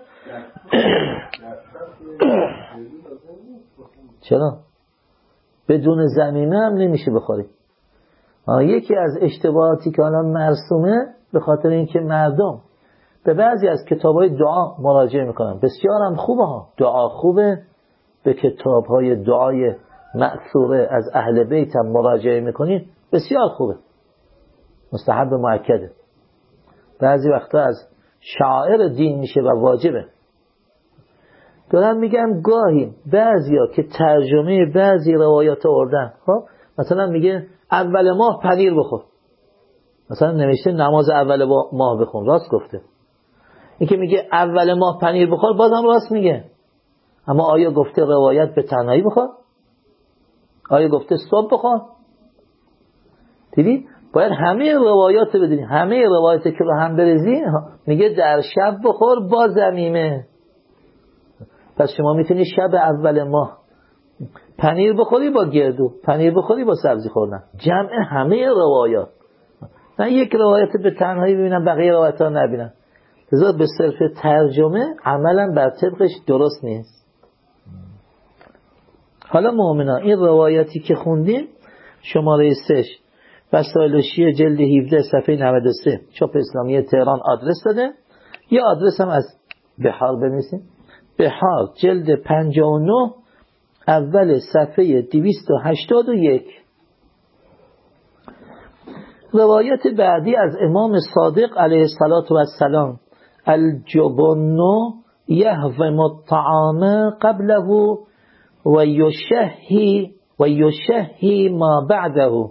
چرا؟ بدون زمینه هم نمیشه بخوری. یکی از اشتباهاتی که الان مرسومه به خاطر اینکه مردم به بعضی از کتاب‌های دعا مراجعه میکنن، بسیار هم خوبه ها، دعا خوبه، به کتاب‌های دعای مأثوره از اهل بیت هم مراجعه میکنین، بسیار خوبه. مستحب مؤکده. بعضی وقتا از شعائر دین میشه و واجبه. دارم میگم گاهی بعضیا که ترجمه بعضی روایات آوردن، خب مثلا میگه اول ماه پنیر بخور، مثلا نوشته نماز اول ماه بخون، راست گفته. این که میگه اول ماه پنیر بخور بازم راست میگه، اما آیا گفته روایت به تنهایی بخور؟ آیا گفته صبح بخور؟ دیدی؟ باید همه روایات بدونی، همه روایات که رو هم بریزی میگه در شب بخور با زمیمه. پس شما میتونی شب اول ماه پنیر بخوری با گردو، پنیر بخوری با سبزی خوردن، جمع همه روایات، نه یک روایت به تنهایی ببینم بقیه روایت ها نبینم. لذا به صرف ترجمه عملا بر طبقش درست نیست. حالا مؤمنان این روایتی که خوندیم شماره 3 وسائل شیعه جلد 17 صفحه 93 چاپ اسلامی تهران آدرس داده، یا آدرس هم از بحار بنویسیم، بحار جلد 59 اول صفحه 281. روایت بعدی از امام صادق علیه السلام، الجبن یهوم الطعام قبله و یشهی ما بعده.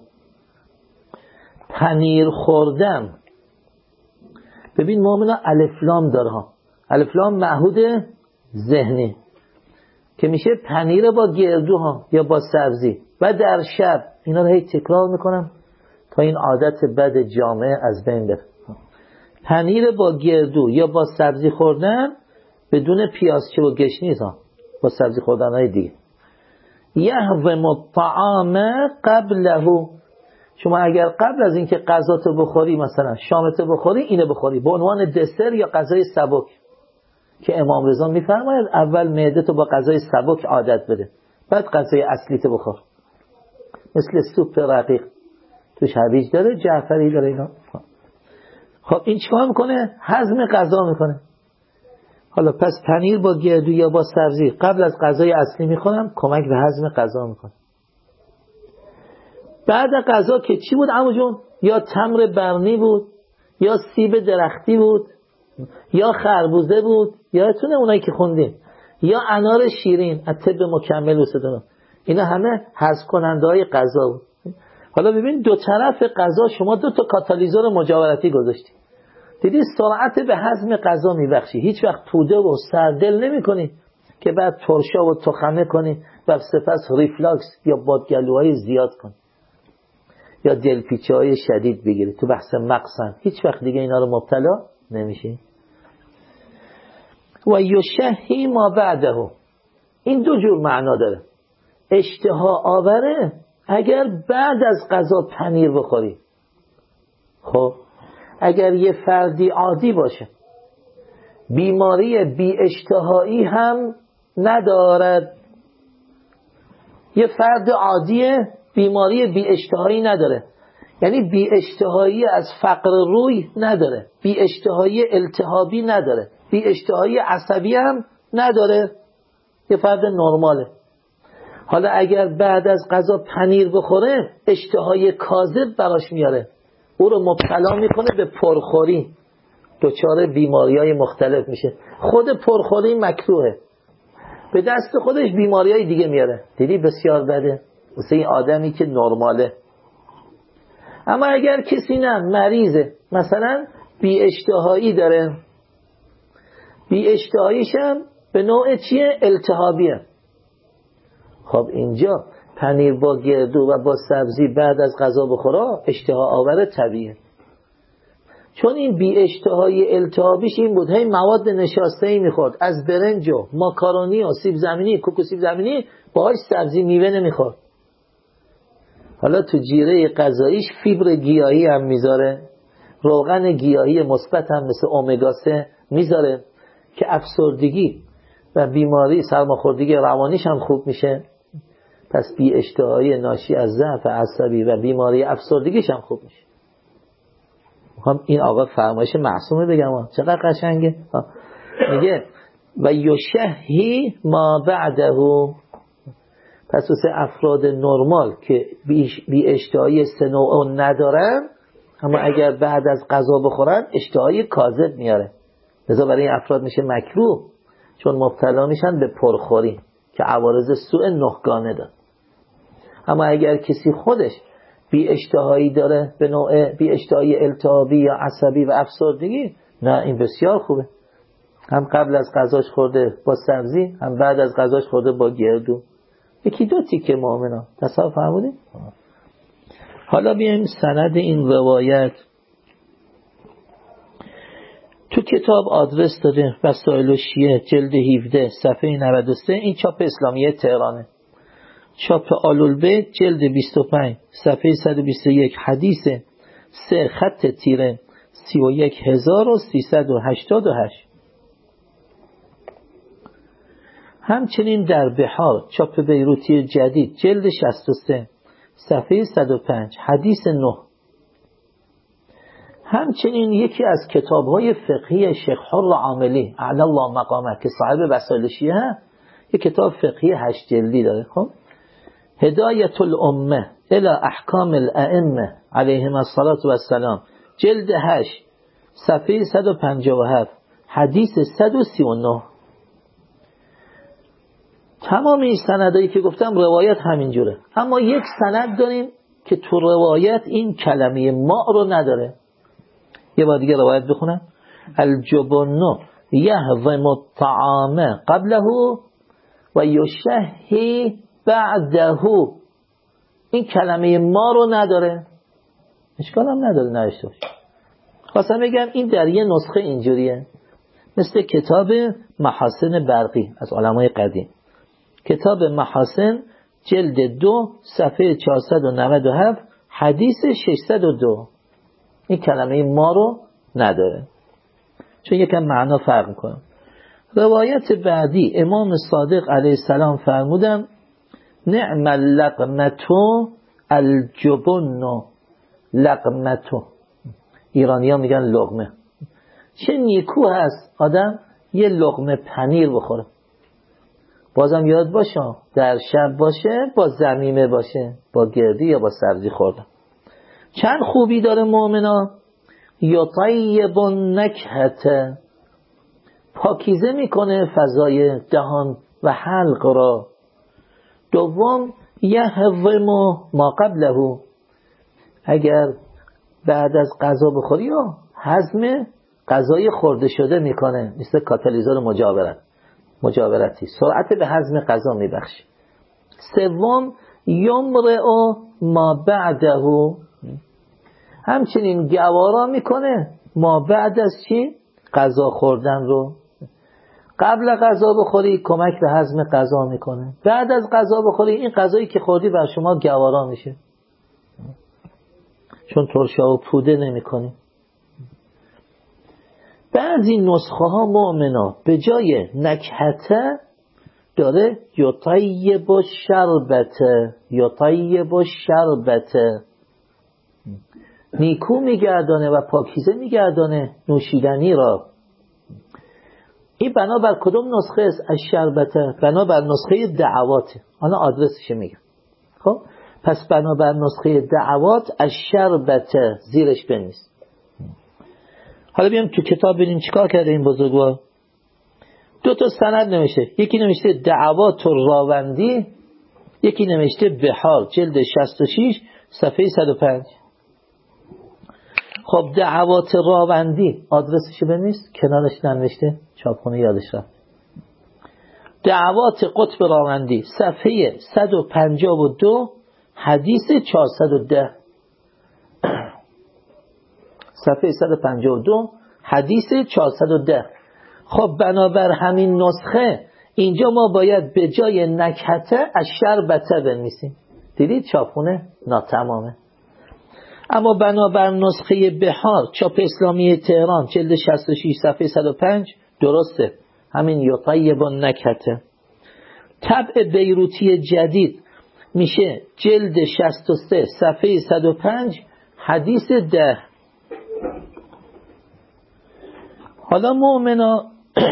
پنیر خوردن، ببین مؤمنا الف لام داره ها، الف لام معهود ذهنی که میشه پنیر با گردو ها یا با سبزی، و در شب. اینا رو هی تکرار میکنم تا این عادت بد جامعه از بین بره. پنیر با گردو یا با سبزی خوردن بدون پیازچه و گشنیز ها، با سبزی خوردن های دیگه. یهوم الطعام قبله، شما اگر قبل از اینکه غذاتو بخوری مثلا شامتو بخوری اینو بخوری به عنوان دسر یا غذای سبک، که امام رضا میفرماید اول معده‌تو با غذای سبک عادت بده، بعد غذای اصلیتو بخور. مثل سوپ رقیق توش هویج داره، جعفری داره، اینا. خب این چیکار میکنه؟ هضم غذا میکنه. حالا پس پنیر با گردو یا با سبزی قبل از غذای اصلی میخورم، کمک به هضم غذا میکنه. بعد غذا که چی بود عمو جون؟ یا تمر برنی بود، یا سیب درختی بود، یا خربوزه بود، یادتونه اونایی که خوندیم، یا انار شیرین از طب مکمل وسطونه. اینا همه هضم کننده های غذا بود. حالا ببین دو طرف غذا شما دو تا کاتالیزور مجاورتی گذاشتی، دیدی سرعت به هضم غذا میبخشی. هیچ وقت توده و سردل نمی کنی که بعد ترشا و تخمه کنی و سپس ریفلاکس یا بادگلوهای زیاد کنی یا دلپیچه های شدید بگیری. تو بحث مقصن هیچ وقت دیگه اینا رو مبتلا نمیشی. و یشهی ما بعده، این دو جور معنا داره. اشتها آوره اگر بعد از غذا پنیر بخوری. خب اگر یه فردی عادی باشه، بیماری بی اشتهایی هم ندارد، یه فرد عادیه بیماری بی اشتهایی نداره، یعنی بی اشتهایی از فقر روی نداره، بی اشتهایی التهابی نداره، بی اشتهایی عصبی هم نداره، یه فرد نرماله. حالا اگر بعد از غذا پنیر بخوره اشتهای کاذب براش میاره، او رو مبتلا میکنه به پرخوری، دچار بیماری‌های مختلف میشه. خود پرخوری مکروهه، به دست خودش بیماری‌های دیگه میاره. دیدی بسیار بده واسه این آدمی که نرماله. اما اگر کسی نه مریضه، مثلا بی اشتهایی داره، بی اشتهاییش هم به نوع چیه؟ التهابیه. خب اینجا پنیر با گردو و با سبزی بعد از غذا بخوره اشتها آور طبیعیه. چون این بی اشتهای التهابیش این بود هی مواد نشاسته‌ای میخورد، از برنج و ماکارونی و سیب زمینی، کوکو سیب زمینی، باهاش سبزی میوه نمیخورد. حالا تو جیره غذاییش فیبر گیاهی هم میذاره، روغن گیاهی مثبت هم مثل امگا 3 میذاره که افسردگی و بیماری سرماخوردگی روانیش هم خوب میشه. پس بی اشتهایی ناشی از ضعف عصبی و بیماری افسردگیش هم خوب میشه. میخوام این آقا فرمایش معصومه بگم چقدر قشنگه. میگه و یشهی ما بعده، پس واسه افراد نرمال که بی اشتهایی سنوع ندارن اما اگر بعد از غذا بخورن اشتهای کاذب میاره، لذا برای این افراد میشه مکروه، چون مبتلا میشن به پرخوری که عوارض سوء نهگانه داره. اما اگر کسی خودش بی اشتهایی داره، به نوع بی اشتهایی التهابی یا عصبی و افسردگی، نه این بسیار خوبه، هم قبل از غذاش خورده با سبزی، هم بعد از غذاش خورده با گردو، یکی دو تیکه مؤمنا. تصور فرمودید؟ حالا بیایم سند این روایت. تو کتاب آدرس داره، وسائل الشیعه جلد 17 صفحه 93، این چاپ اسلامیه تهرانه. چاپ آل‌البیت جلد 25 صفحه 121 حدیث 3 خط تیره 31388. همچنین در بحار چاپ بیروتی جدید جلد 63 صفحه 105 حدیث 9. همچنین یکی از کتاب‌های فقهی شیخ حر عاملی اعلی الله مقامه که صاحب وسائل شیعه، یک کتاب فقهی 8 جلدی داره، خب هدایت الامه الی احکام الائمه علیهم الصلاة والسلام جلد 8 صفحه 157 حدیث 139. تمام این سندایی که گفتم روایت همینجوره، اما یک سند داریم که تو روایت این کلمه ما رو نداره. یه بار دیگه روایت بخونم. الجبن یهضم الطعام قبله و یشهی بعده. این کلمه ما رو نداره، اشکال هم نداره نداشته باشه. خواستم بگم این در یه نسخه اینجوریه، مثل کتاب محاسن برقی از علمای قدیم، کتاب محاسن جلد 2 صفحه 497 حدیث 602. این کلمه ما رو نداره، چون یکم معنا فرق میکنه. روایت بعدی امام صادق علیه السلام فرمودن نعم اللقمتو الجبن. لقمتو ایرانی ها میگن لقمه. چه نیکو هست آدم یه لقمه پنیر بخوره، بازم یاد باشه در شب باشه، با زمیمه باشه، با گردی یا با سبزی خورده. چند خوبی داره مؤمنا، یطیب النکهة، پاکیزه میکنه فضای دهان و حلق را. دوم یهضم ما قبله، اگر بعد از غذا بخوری هضم غذای خورده شده میکنه، مثل کاتالیزور مجاورتی، سرعت به هضم غذا میبخشه. سوم یمرئ ما بعده، همچنین گوارا میکنه ما بعد از چی؟ غذا خوردن رو. قبل غذا بخوری کمک به هضم غذا میکنه، بعد از غذا بخوری این غذایی که خوردی بر شما گوارا میشه، چون ترشه و پوده نمیکنی. بعضی نسخه ها مؤمنا به جای نکهته داره یطیب الشربته، یطیب الشربته، نیکو میگردانه و پاکیزه میگردانه نوشیدنی را. این بنابر کدوم نسخه است؟ الشربته بنابر نسخه دعوات. حالا آدرسش میگم. خب پس بنابر نسخه دعوات الشربته زیرش بنویس. حالا بیام تو کتاب ببینیم چیکار کرده این بزرگوار. 2 تا سند نوشته، یکی نوشته دعوات راوندی، یکی نوشته بحار جلد 66 صفحه 105. خب دعوات راوندی آدرسش بنویس، کنارش ننوشته، چاپخونه یادش رفت. دعوات قطب راوندی صفحه 152 حدیث 410. صفحه 152 حدیث 410. خب بنابر همین نسخه اینجا ما باید به جای نکهته الشربته بنویسیم. دیدید چاپخونه ناتمامه. اما بنابر نسخه بحار چاپ اسلامی تهران جلد 66 صفحه 105 درسته، همین یطیب النکهته. طبع بیروتی جدید میشه جلد 63 صفحه 105 حدیث 10. حالا مؤمنا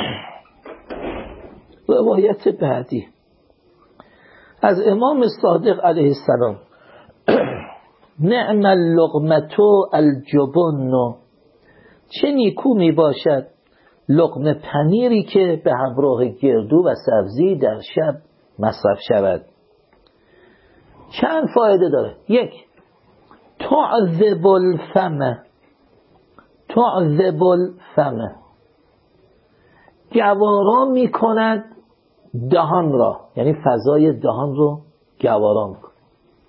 روایت بعدی از امام صادق علیه السلام نعم اللقمتو الجبن، چه نیکو می باشد لقمه پنیری که به همراه گردو و سبزی در شب مصرف شود. چند فایده داره. یک، تعذب الفم، تعذب الفم، گوارا می کند دهان را، یعنی فضای دهان رو گوارا می کند.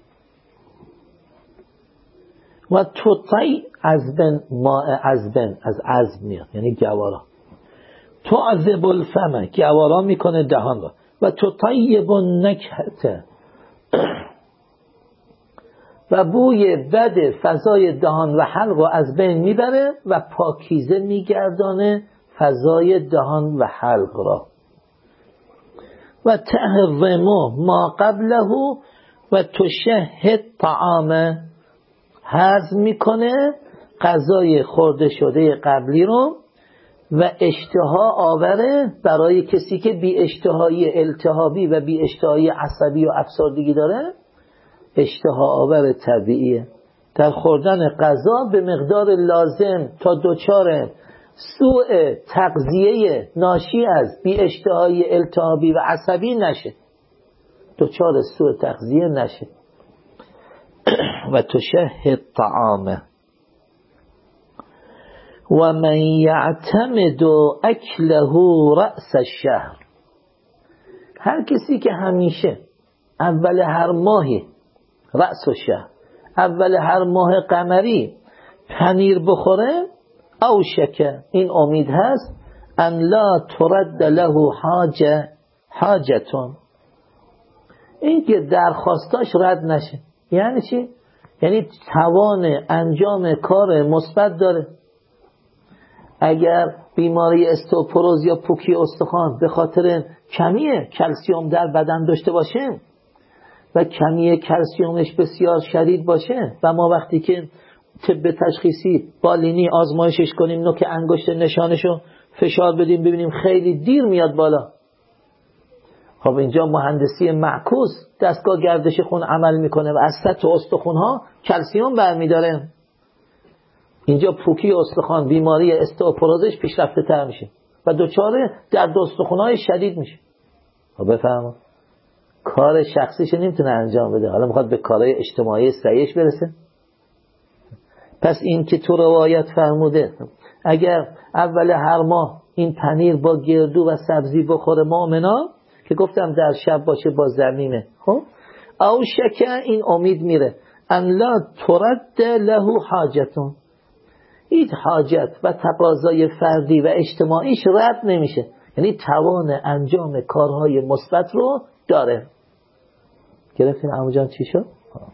و تطی عذبن، ماء عذبن، از عذب میاد یعنی گوارا. تعذب الفم، گوارا می کند دهان را. و تطیب النکهت، و بوی بد فضای دهان و حلق رو از بین میبره و پاکیزه میگردانه فضای دهان و حلق را. و تحرمو ما قبله و تشهد طعام، هضم میکنه غذای خورده شده قبلی رو و اشتها آوره برای کسی که بی اشتهایی التهابی و بی اشتهایی عصبی و افسردگی داره. اشتها آور طبیعیه در خوردن غذا به مقدار لازم تا دچار سوء تغذیه ناشی از بی اشتهایی التهابی و عصبی نشه، دچار سوء تغذیه نشه. و تشهد طعامه. و من یعتمد اکله رأس الشهر، هر کسی که همیشه اول هر ماهی، رأس الشهر، اول هر ماه قمری پنیر بخوره، او شکه، این امید هست ان لا ترد له حاجتون، این که درخواستاش رد نشه. یعنی چی؟ یعنی توان انجام کار مثبت داره. اگر بیماری استوپروز یا پوکی استخوان به خاطر کمی کلسیوم در بدن داشته باشه و کمی کلسیومش بسیار شدید باشه و ما وقتی که طب تشخیصی بالینی آزمایشش کنیم، نوک انگشت نشانشو فشار بدیم ببینیم خیلی دیر میاد بالا، خب اینجا مهندسی معکوس دستگاه گردش خون عمل میکنه و از سطح استخوان‌ها کلسیوم برمیداره. اینجا پوکی استخوان، بیماری استئوپروزش پیشرفته تر میشه و دچار درد استخوان‌های شدید میشه. خب بفهمم کار شخصیش نمیتونه انجام بده، حالا میخواد به کارهای اجتماعی سعیش برسه. پس این که تو روایت فرموده اگر اول هر ماه این پنیر با گردو و سبزی بخوره مؤمنا، که گفتم در شب باشه با زمینه، خب او شکه، این امید میره ان لا ترد له حاجتون، هیچ حاجت و تقاضای فردی و اجتماعیش رد نمیشه، یعنی توان انجام کارهای مثبت رو داره. گرفتین عمو جان چی شد؟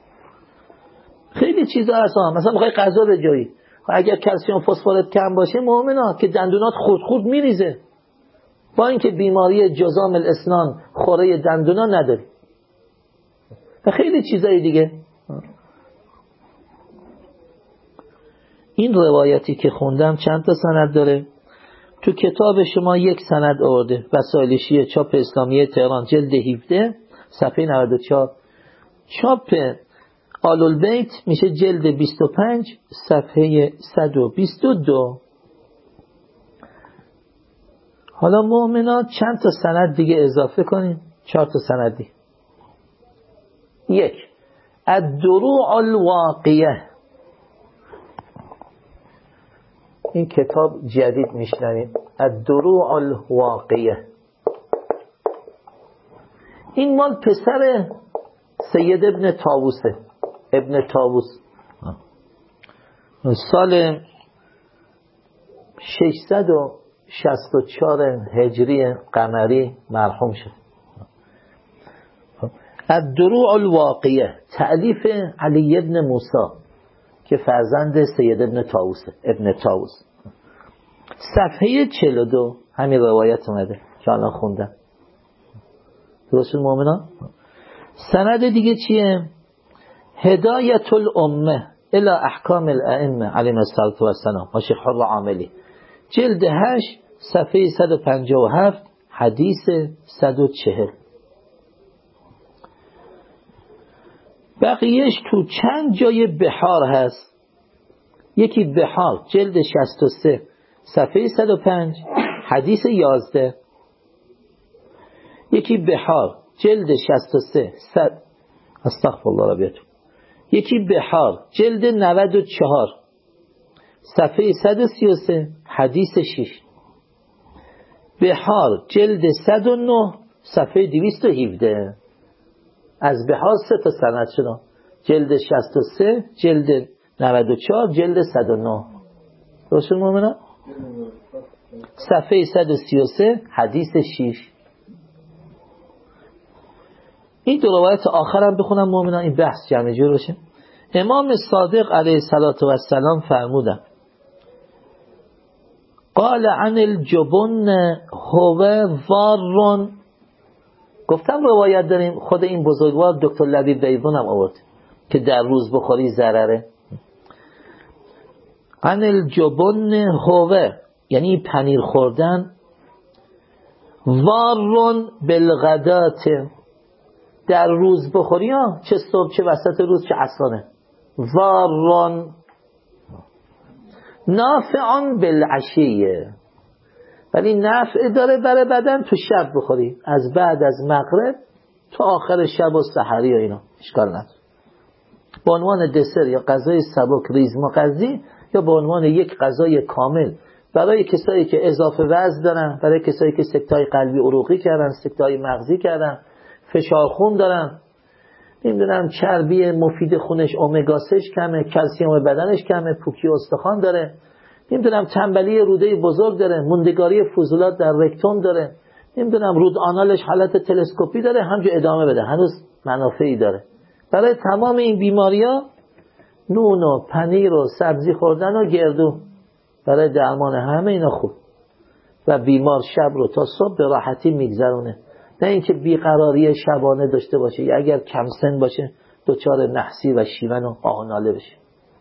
خیلی چیزا هست، مثلا میخوای غذا بجویی، اگر کلسیم فسفرت کم باشه مؤمنا که دندونات خود میریزه، با اینکه بیماری جذام الاسنان خوره دندونا نداری و خیلی چیزای دیگه. این روایتی که خوندم چند تا سند داره. تو کتاب شما یک سند آورده، وسائل شیعه چاپ اسلامی تهران جلد 17 صفحه 94. چاپ آل البیت میشه جلد 25 صفحه 122. حالا مؤمنات چند تا سند دیگه اضافه کنیم، 4 تا سند دیگه. 1. الدروع الواقیه، این کتاب جدید میشنویم، الدروع الواقیه. این مال پسر سید ابن طاووسه، ابن طاووس سال 664 هجری قمری مرحوم شد. الدروع الواقیه تألیف علی ابن موسی که فرزند سید ابن طاووسه، ابن طاووس. صفحه 42 همین روایت اومده که الان خوندم. درست المؤمنان. سند دیگه چیه؟ هدایت الامه الى احکام الائمه علیهم الصلوة والسلام شیخ حر عاملی، جلد 8 صفحه 157 حدیث 140. بقیهش تو چند جای بحار هست. یکی بحار جلد 63 صفحه 105 حدیث 11. یکی بحار جلد 63 استغفرالله ربیتون. یکی بحار جلد 94 صفحه 133 حدیث 6. بحار جلد 109 صفحه 217. از بحار 3 تا سند شد، جلد 63 جلد 94 جلد 109. درست مومنان؟ صفحه 133 حدیث 6. این دو روایت آخرم بخونم مومنان، این بحث جمع جور بشه. امام صادق علیه السلام فرمودن قال عن الجبن هو ضار. گفتم روایت داریم، خود این بزرگوار دکتر لبیب دیوان هم آورد که در روز بخوری ضرره. عن الجبن هو یعنی پنیر خوردن، ضار بالغدات در روز بخوری ها، چه صبح چه وسط روز چه عصرانه. ضار نافع بالعشیه، ولی نفع داره برای بدن تو شب بخوری، از بعد از مغرب تو آخر شب و سحری و اینا اشکال نداره، به عنوان دسر یا غذای سبک ریز مغذی یا به عنوان یک غذای کامل برای کسایی که اضافه وزن دارن، برای کسایی که سکته‌های قلبی عروقی کردن، سکته‌های مغزی کردن، فشار خون دارن، نمیدونم چربی مفید خونش امگا 3 کمه، کلسیم بدنش کمه، پوکی استخوان داره، نمیدونم تنبلی روده بزرگ داره، موندگاری فضولات در رکتوم داره، نمیدونم رود آنالش حالت تلسکوپی داره، همجور ادامه بده، هنوز منافعی داره. برای تمام این بیماریا نون و پنیر و سبزی خوردن و گردو برای درمان همه اینا خوب و بیمار شب رو تا صبح به راحتی میگذرونه، نه اینکه بیقراری شبانه داشته باشه یا اگر کم سن باشه دچار نحسی و شیون و آهناله بشه.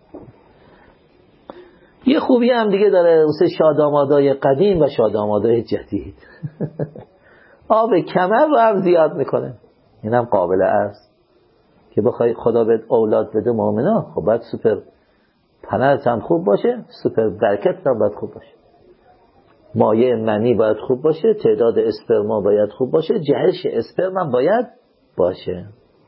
یه خوبی هم دیگه داره واسه شادامادای قدیم و شادامادای جدید آب کمر رو هم زیاد میکنه. اینم قابل عرض که بخوای خدا بهت اولاد بده مؤمنا، خب باید سوپر پنرت هم خوب باشه، سوپر برکت هم باید خوب باشه، مایع منی باید خوب باشه، تعداد اسپرما باید خوب باشه، جهش اسپرم هم باید باشه.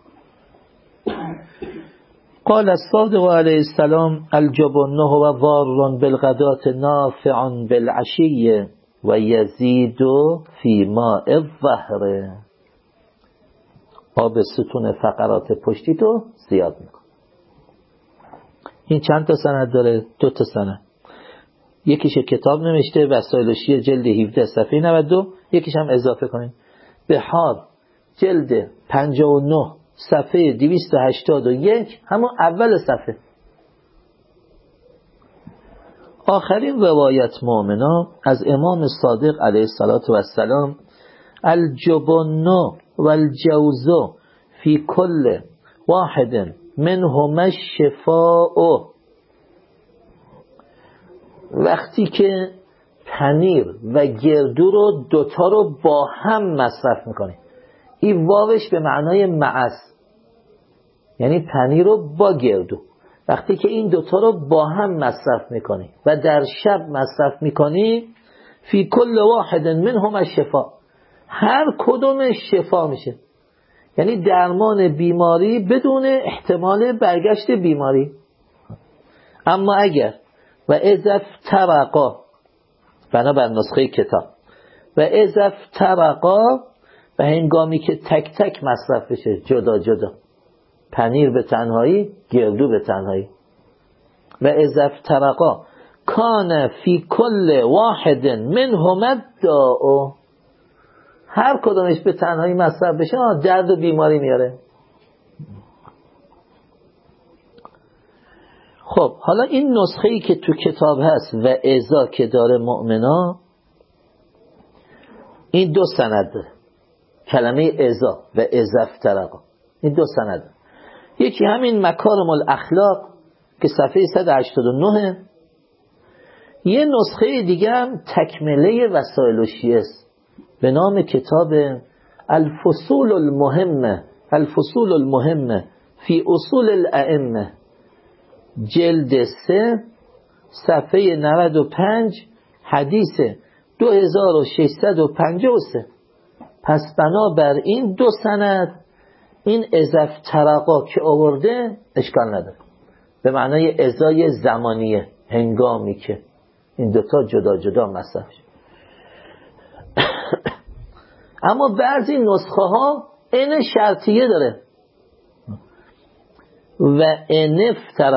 قال الصادق علیه السلام الجبن هو ضار بالغدات نافع بالعشی و یزید فی ماء الظهر. آب ستون فقرات پشتی تو زیاد میکن. این چند تا سند داره؟ 2 تا سند. یکیش کتاب نوشته وسایل شیعه جلد 17 صفحه 92، یکیش هم اضافه کنیم بحار جلد 59 صفحه 281 همون اول صفحه. آخرین روایت مؤمنا از امام صادق علیه السلام الجبن والجوز فی کل واحد منهما الشفاء. وقتی که پنیر و گردو رو دوتا رو با هم مصرف میکنی، این واوش به معنای معز، یعنی پنیر رو با گردو، وقتی که این دوتا رو با هم مصرف میکنی و در شب مصرف میکنی، فی کل واحد منهم الشفاء، هر کدومش شفا میشه، یعنی درمان بیماری بدون احتمال برگشت بیماری. اما اگر و اذا افترقا، بنابر نسخه کتاب، و اذا افترقا، و هنگامی که تک تک مصرف بشه جدا جدا، پنیر به تنهایی گردو به تنهایی، و اذا افترقا کان فی کل واحد منهما الداء، هر کدومش به تنهایی مصرف بشه درد و بیماری میاره. خب حالا این نسخه‌ای که تو کتاب هست و اذا که داره مؤمنا، این 2 سند داره، کلمه اذا و اذا افترقا، این 2 سند داره. یکی همین مکارم الاخلاق که صفحه 189، یه نسخه دیگه هم تکمله وسائل الشیعه است به نام کتاب الفصول المهمه فی اصول الائمه جلد 3 صفحه 95 حدیث 2653. پس بنابراین 2 سند این اضافه ترقا که آورده اشکال نداره، به معنای ازای زمانیه، هنگامی که این دوتا جدا جدا مصرف شد. اما بعضی نسخه ها این شرطیه داره و انف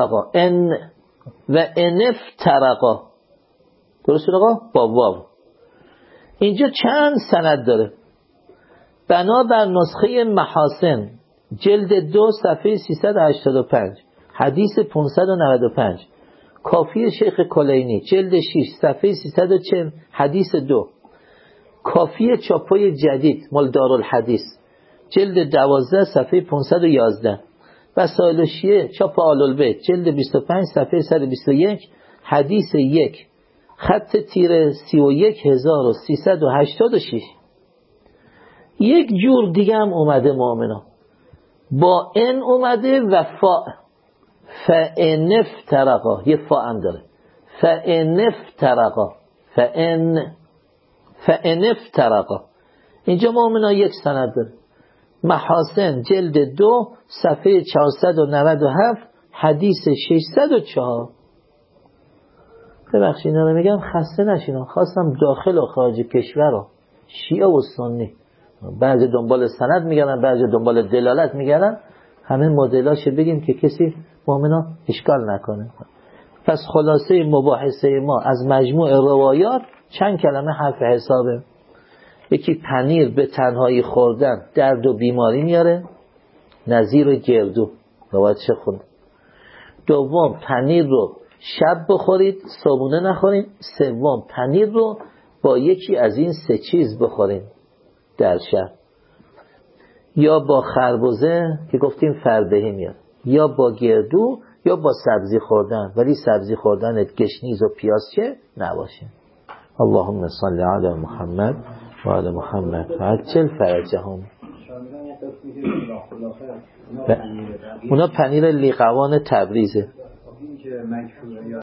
ترقا درست آقا با واو. اینجا چند سند داره. بنابر نسخه محاسن جلد 2 صفحه 385 حدیث 595، کافی شیخ کلینی جلد 6 صفحه 340 حدیث 2، کافی چاپوی جدید مال دارالحدیث جلد 12 صفحه 511، وسائل شیعه چاپ آل‌البیت جلد 25 صفحه 121 حدیث 1 خط تیره 31386. یک جور دیگه هم اومده مؤمنا با ان اومده و فانف ترقا، یه فا هم داره، فانف ترقا. اینجا مؤمنا یک سند داره، محاسن جلد 2 صفحه 497 حدیث 604. ببخشید اینا رو میگم خسته نشین، خواستم داخل و خارج کشور رو شیعه و سنی بعضی دنبال سند میگردن، بعضی دنبال دلالت میگردن، همه مدلاشو بگیم که کسی مؤمنا اشکال نکنه. پس خلاصه مباحثه ما از مجموع روایات چند کلمه حرف حسابه. یکی پنیر به تنهایی خوردن درد و بیماری میاره، نظیر گردو روایت چه خود. دوم پنیر رو شب بخورید صبحونه نخورید. سوم پنیر رو با یکی از این 3 چیز بخورید در شب، یا با خربزه که گفتیم فردهی میاد، یا با گردو، یا با سبزی خوردن، ولی سبزی خوردن گشنیز و پیاز چه نباشه. اللهم صل علی محمد و علی محمد و عجل فرجهم. اونا پنیر لیقوان تبریزه.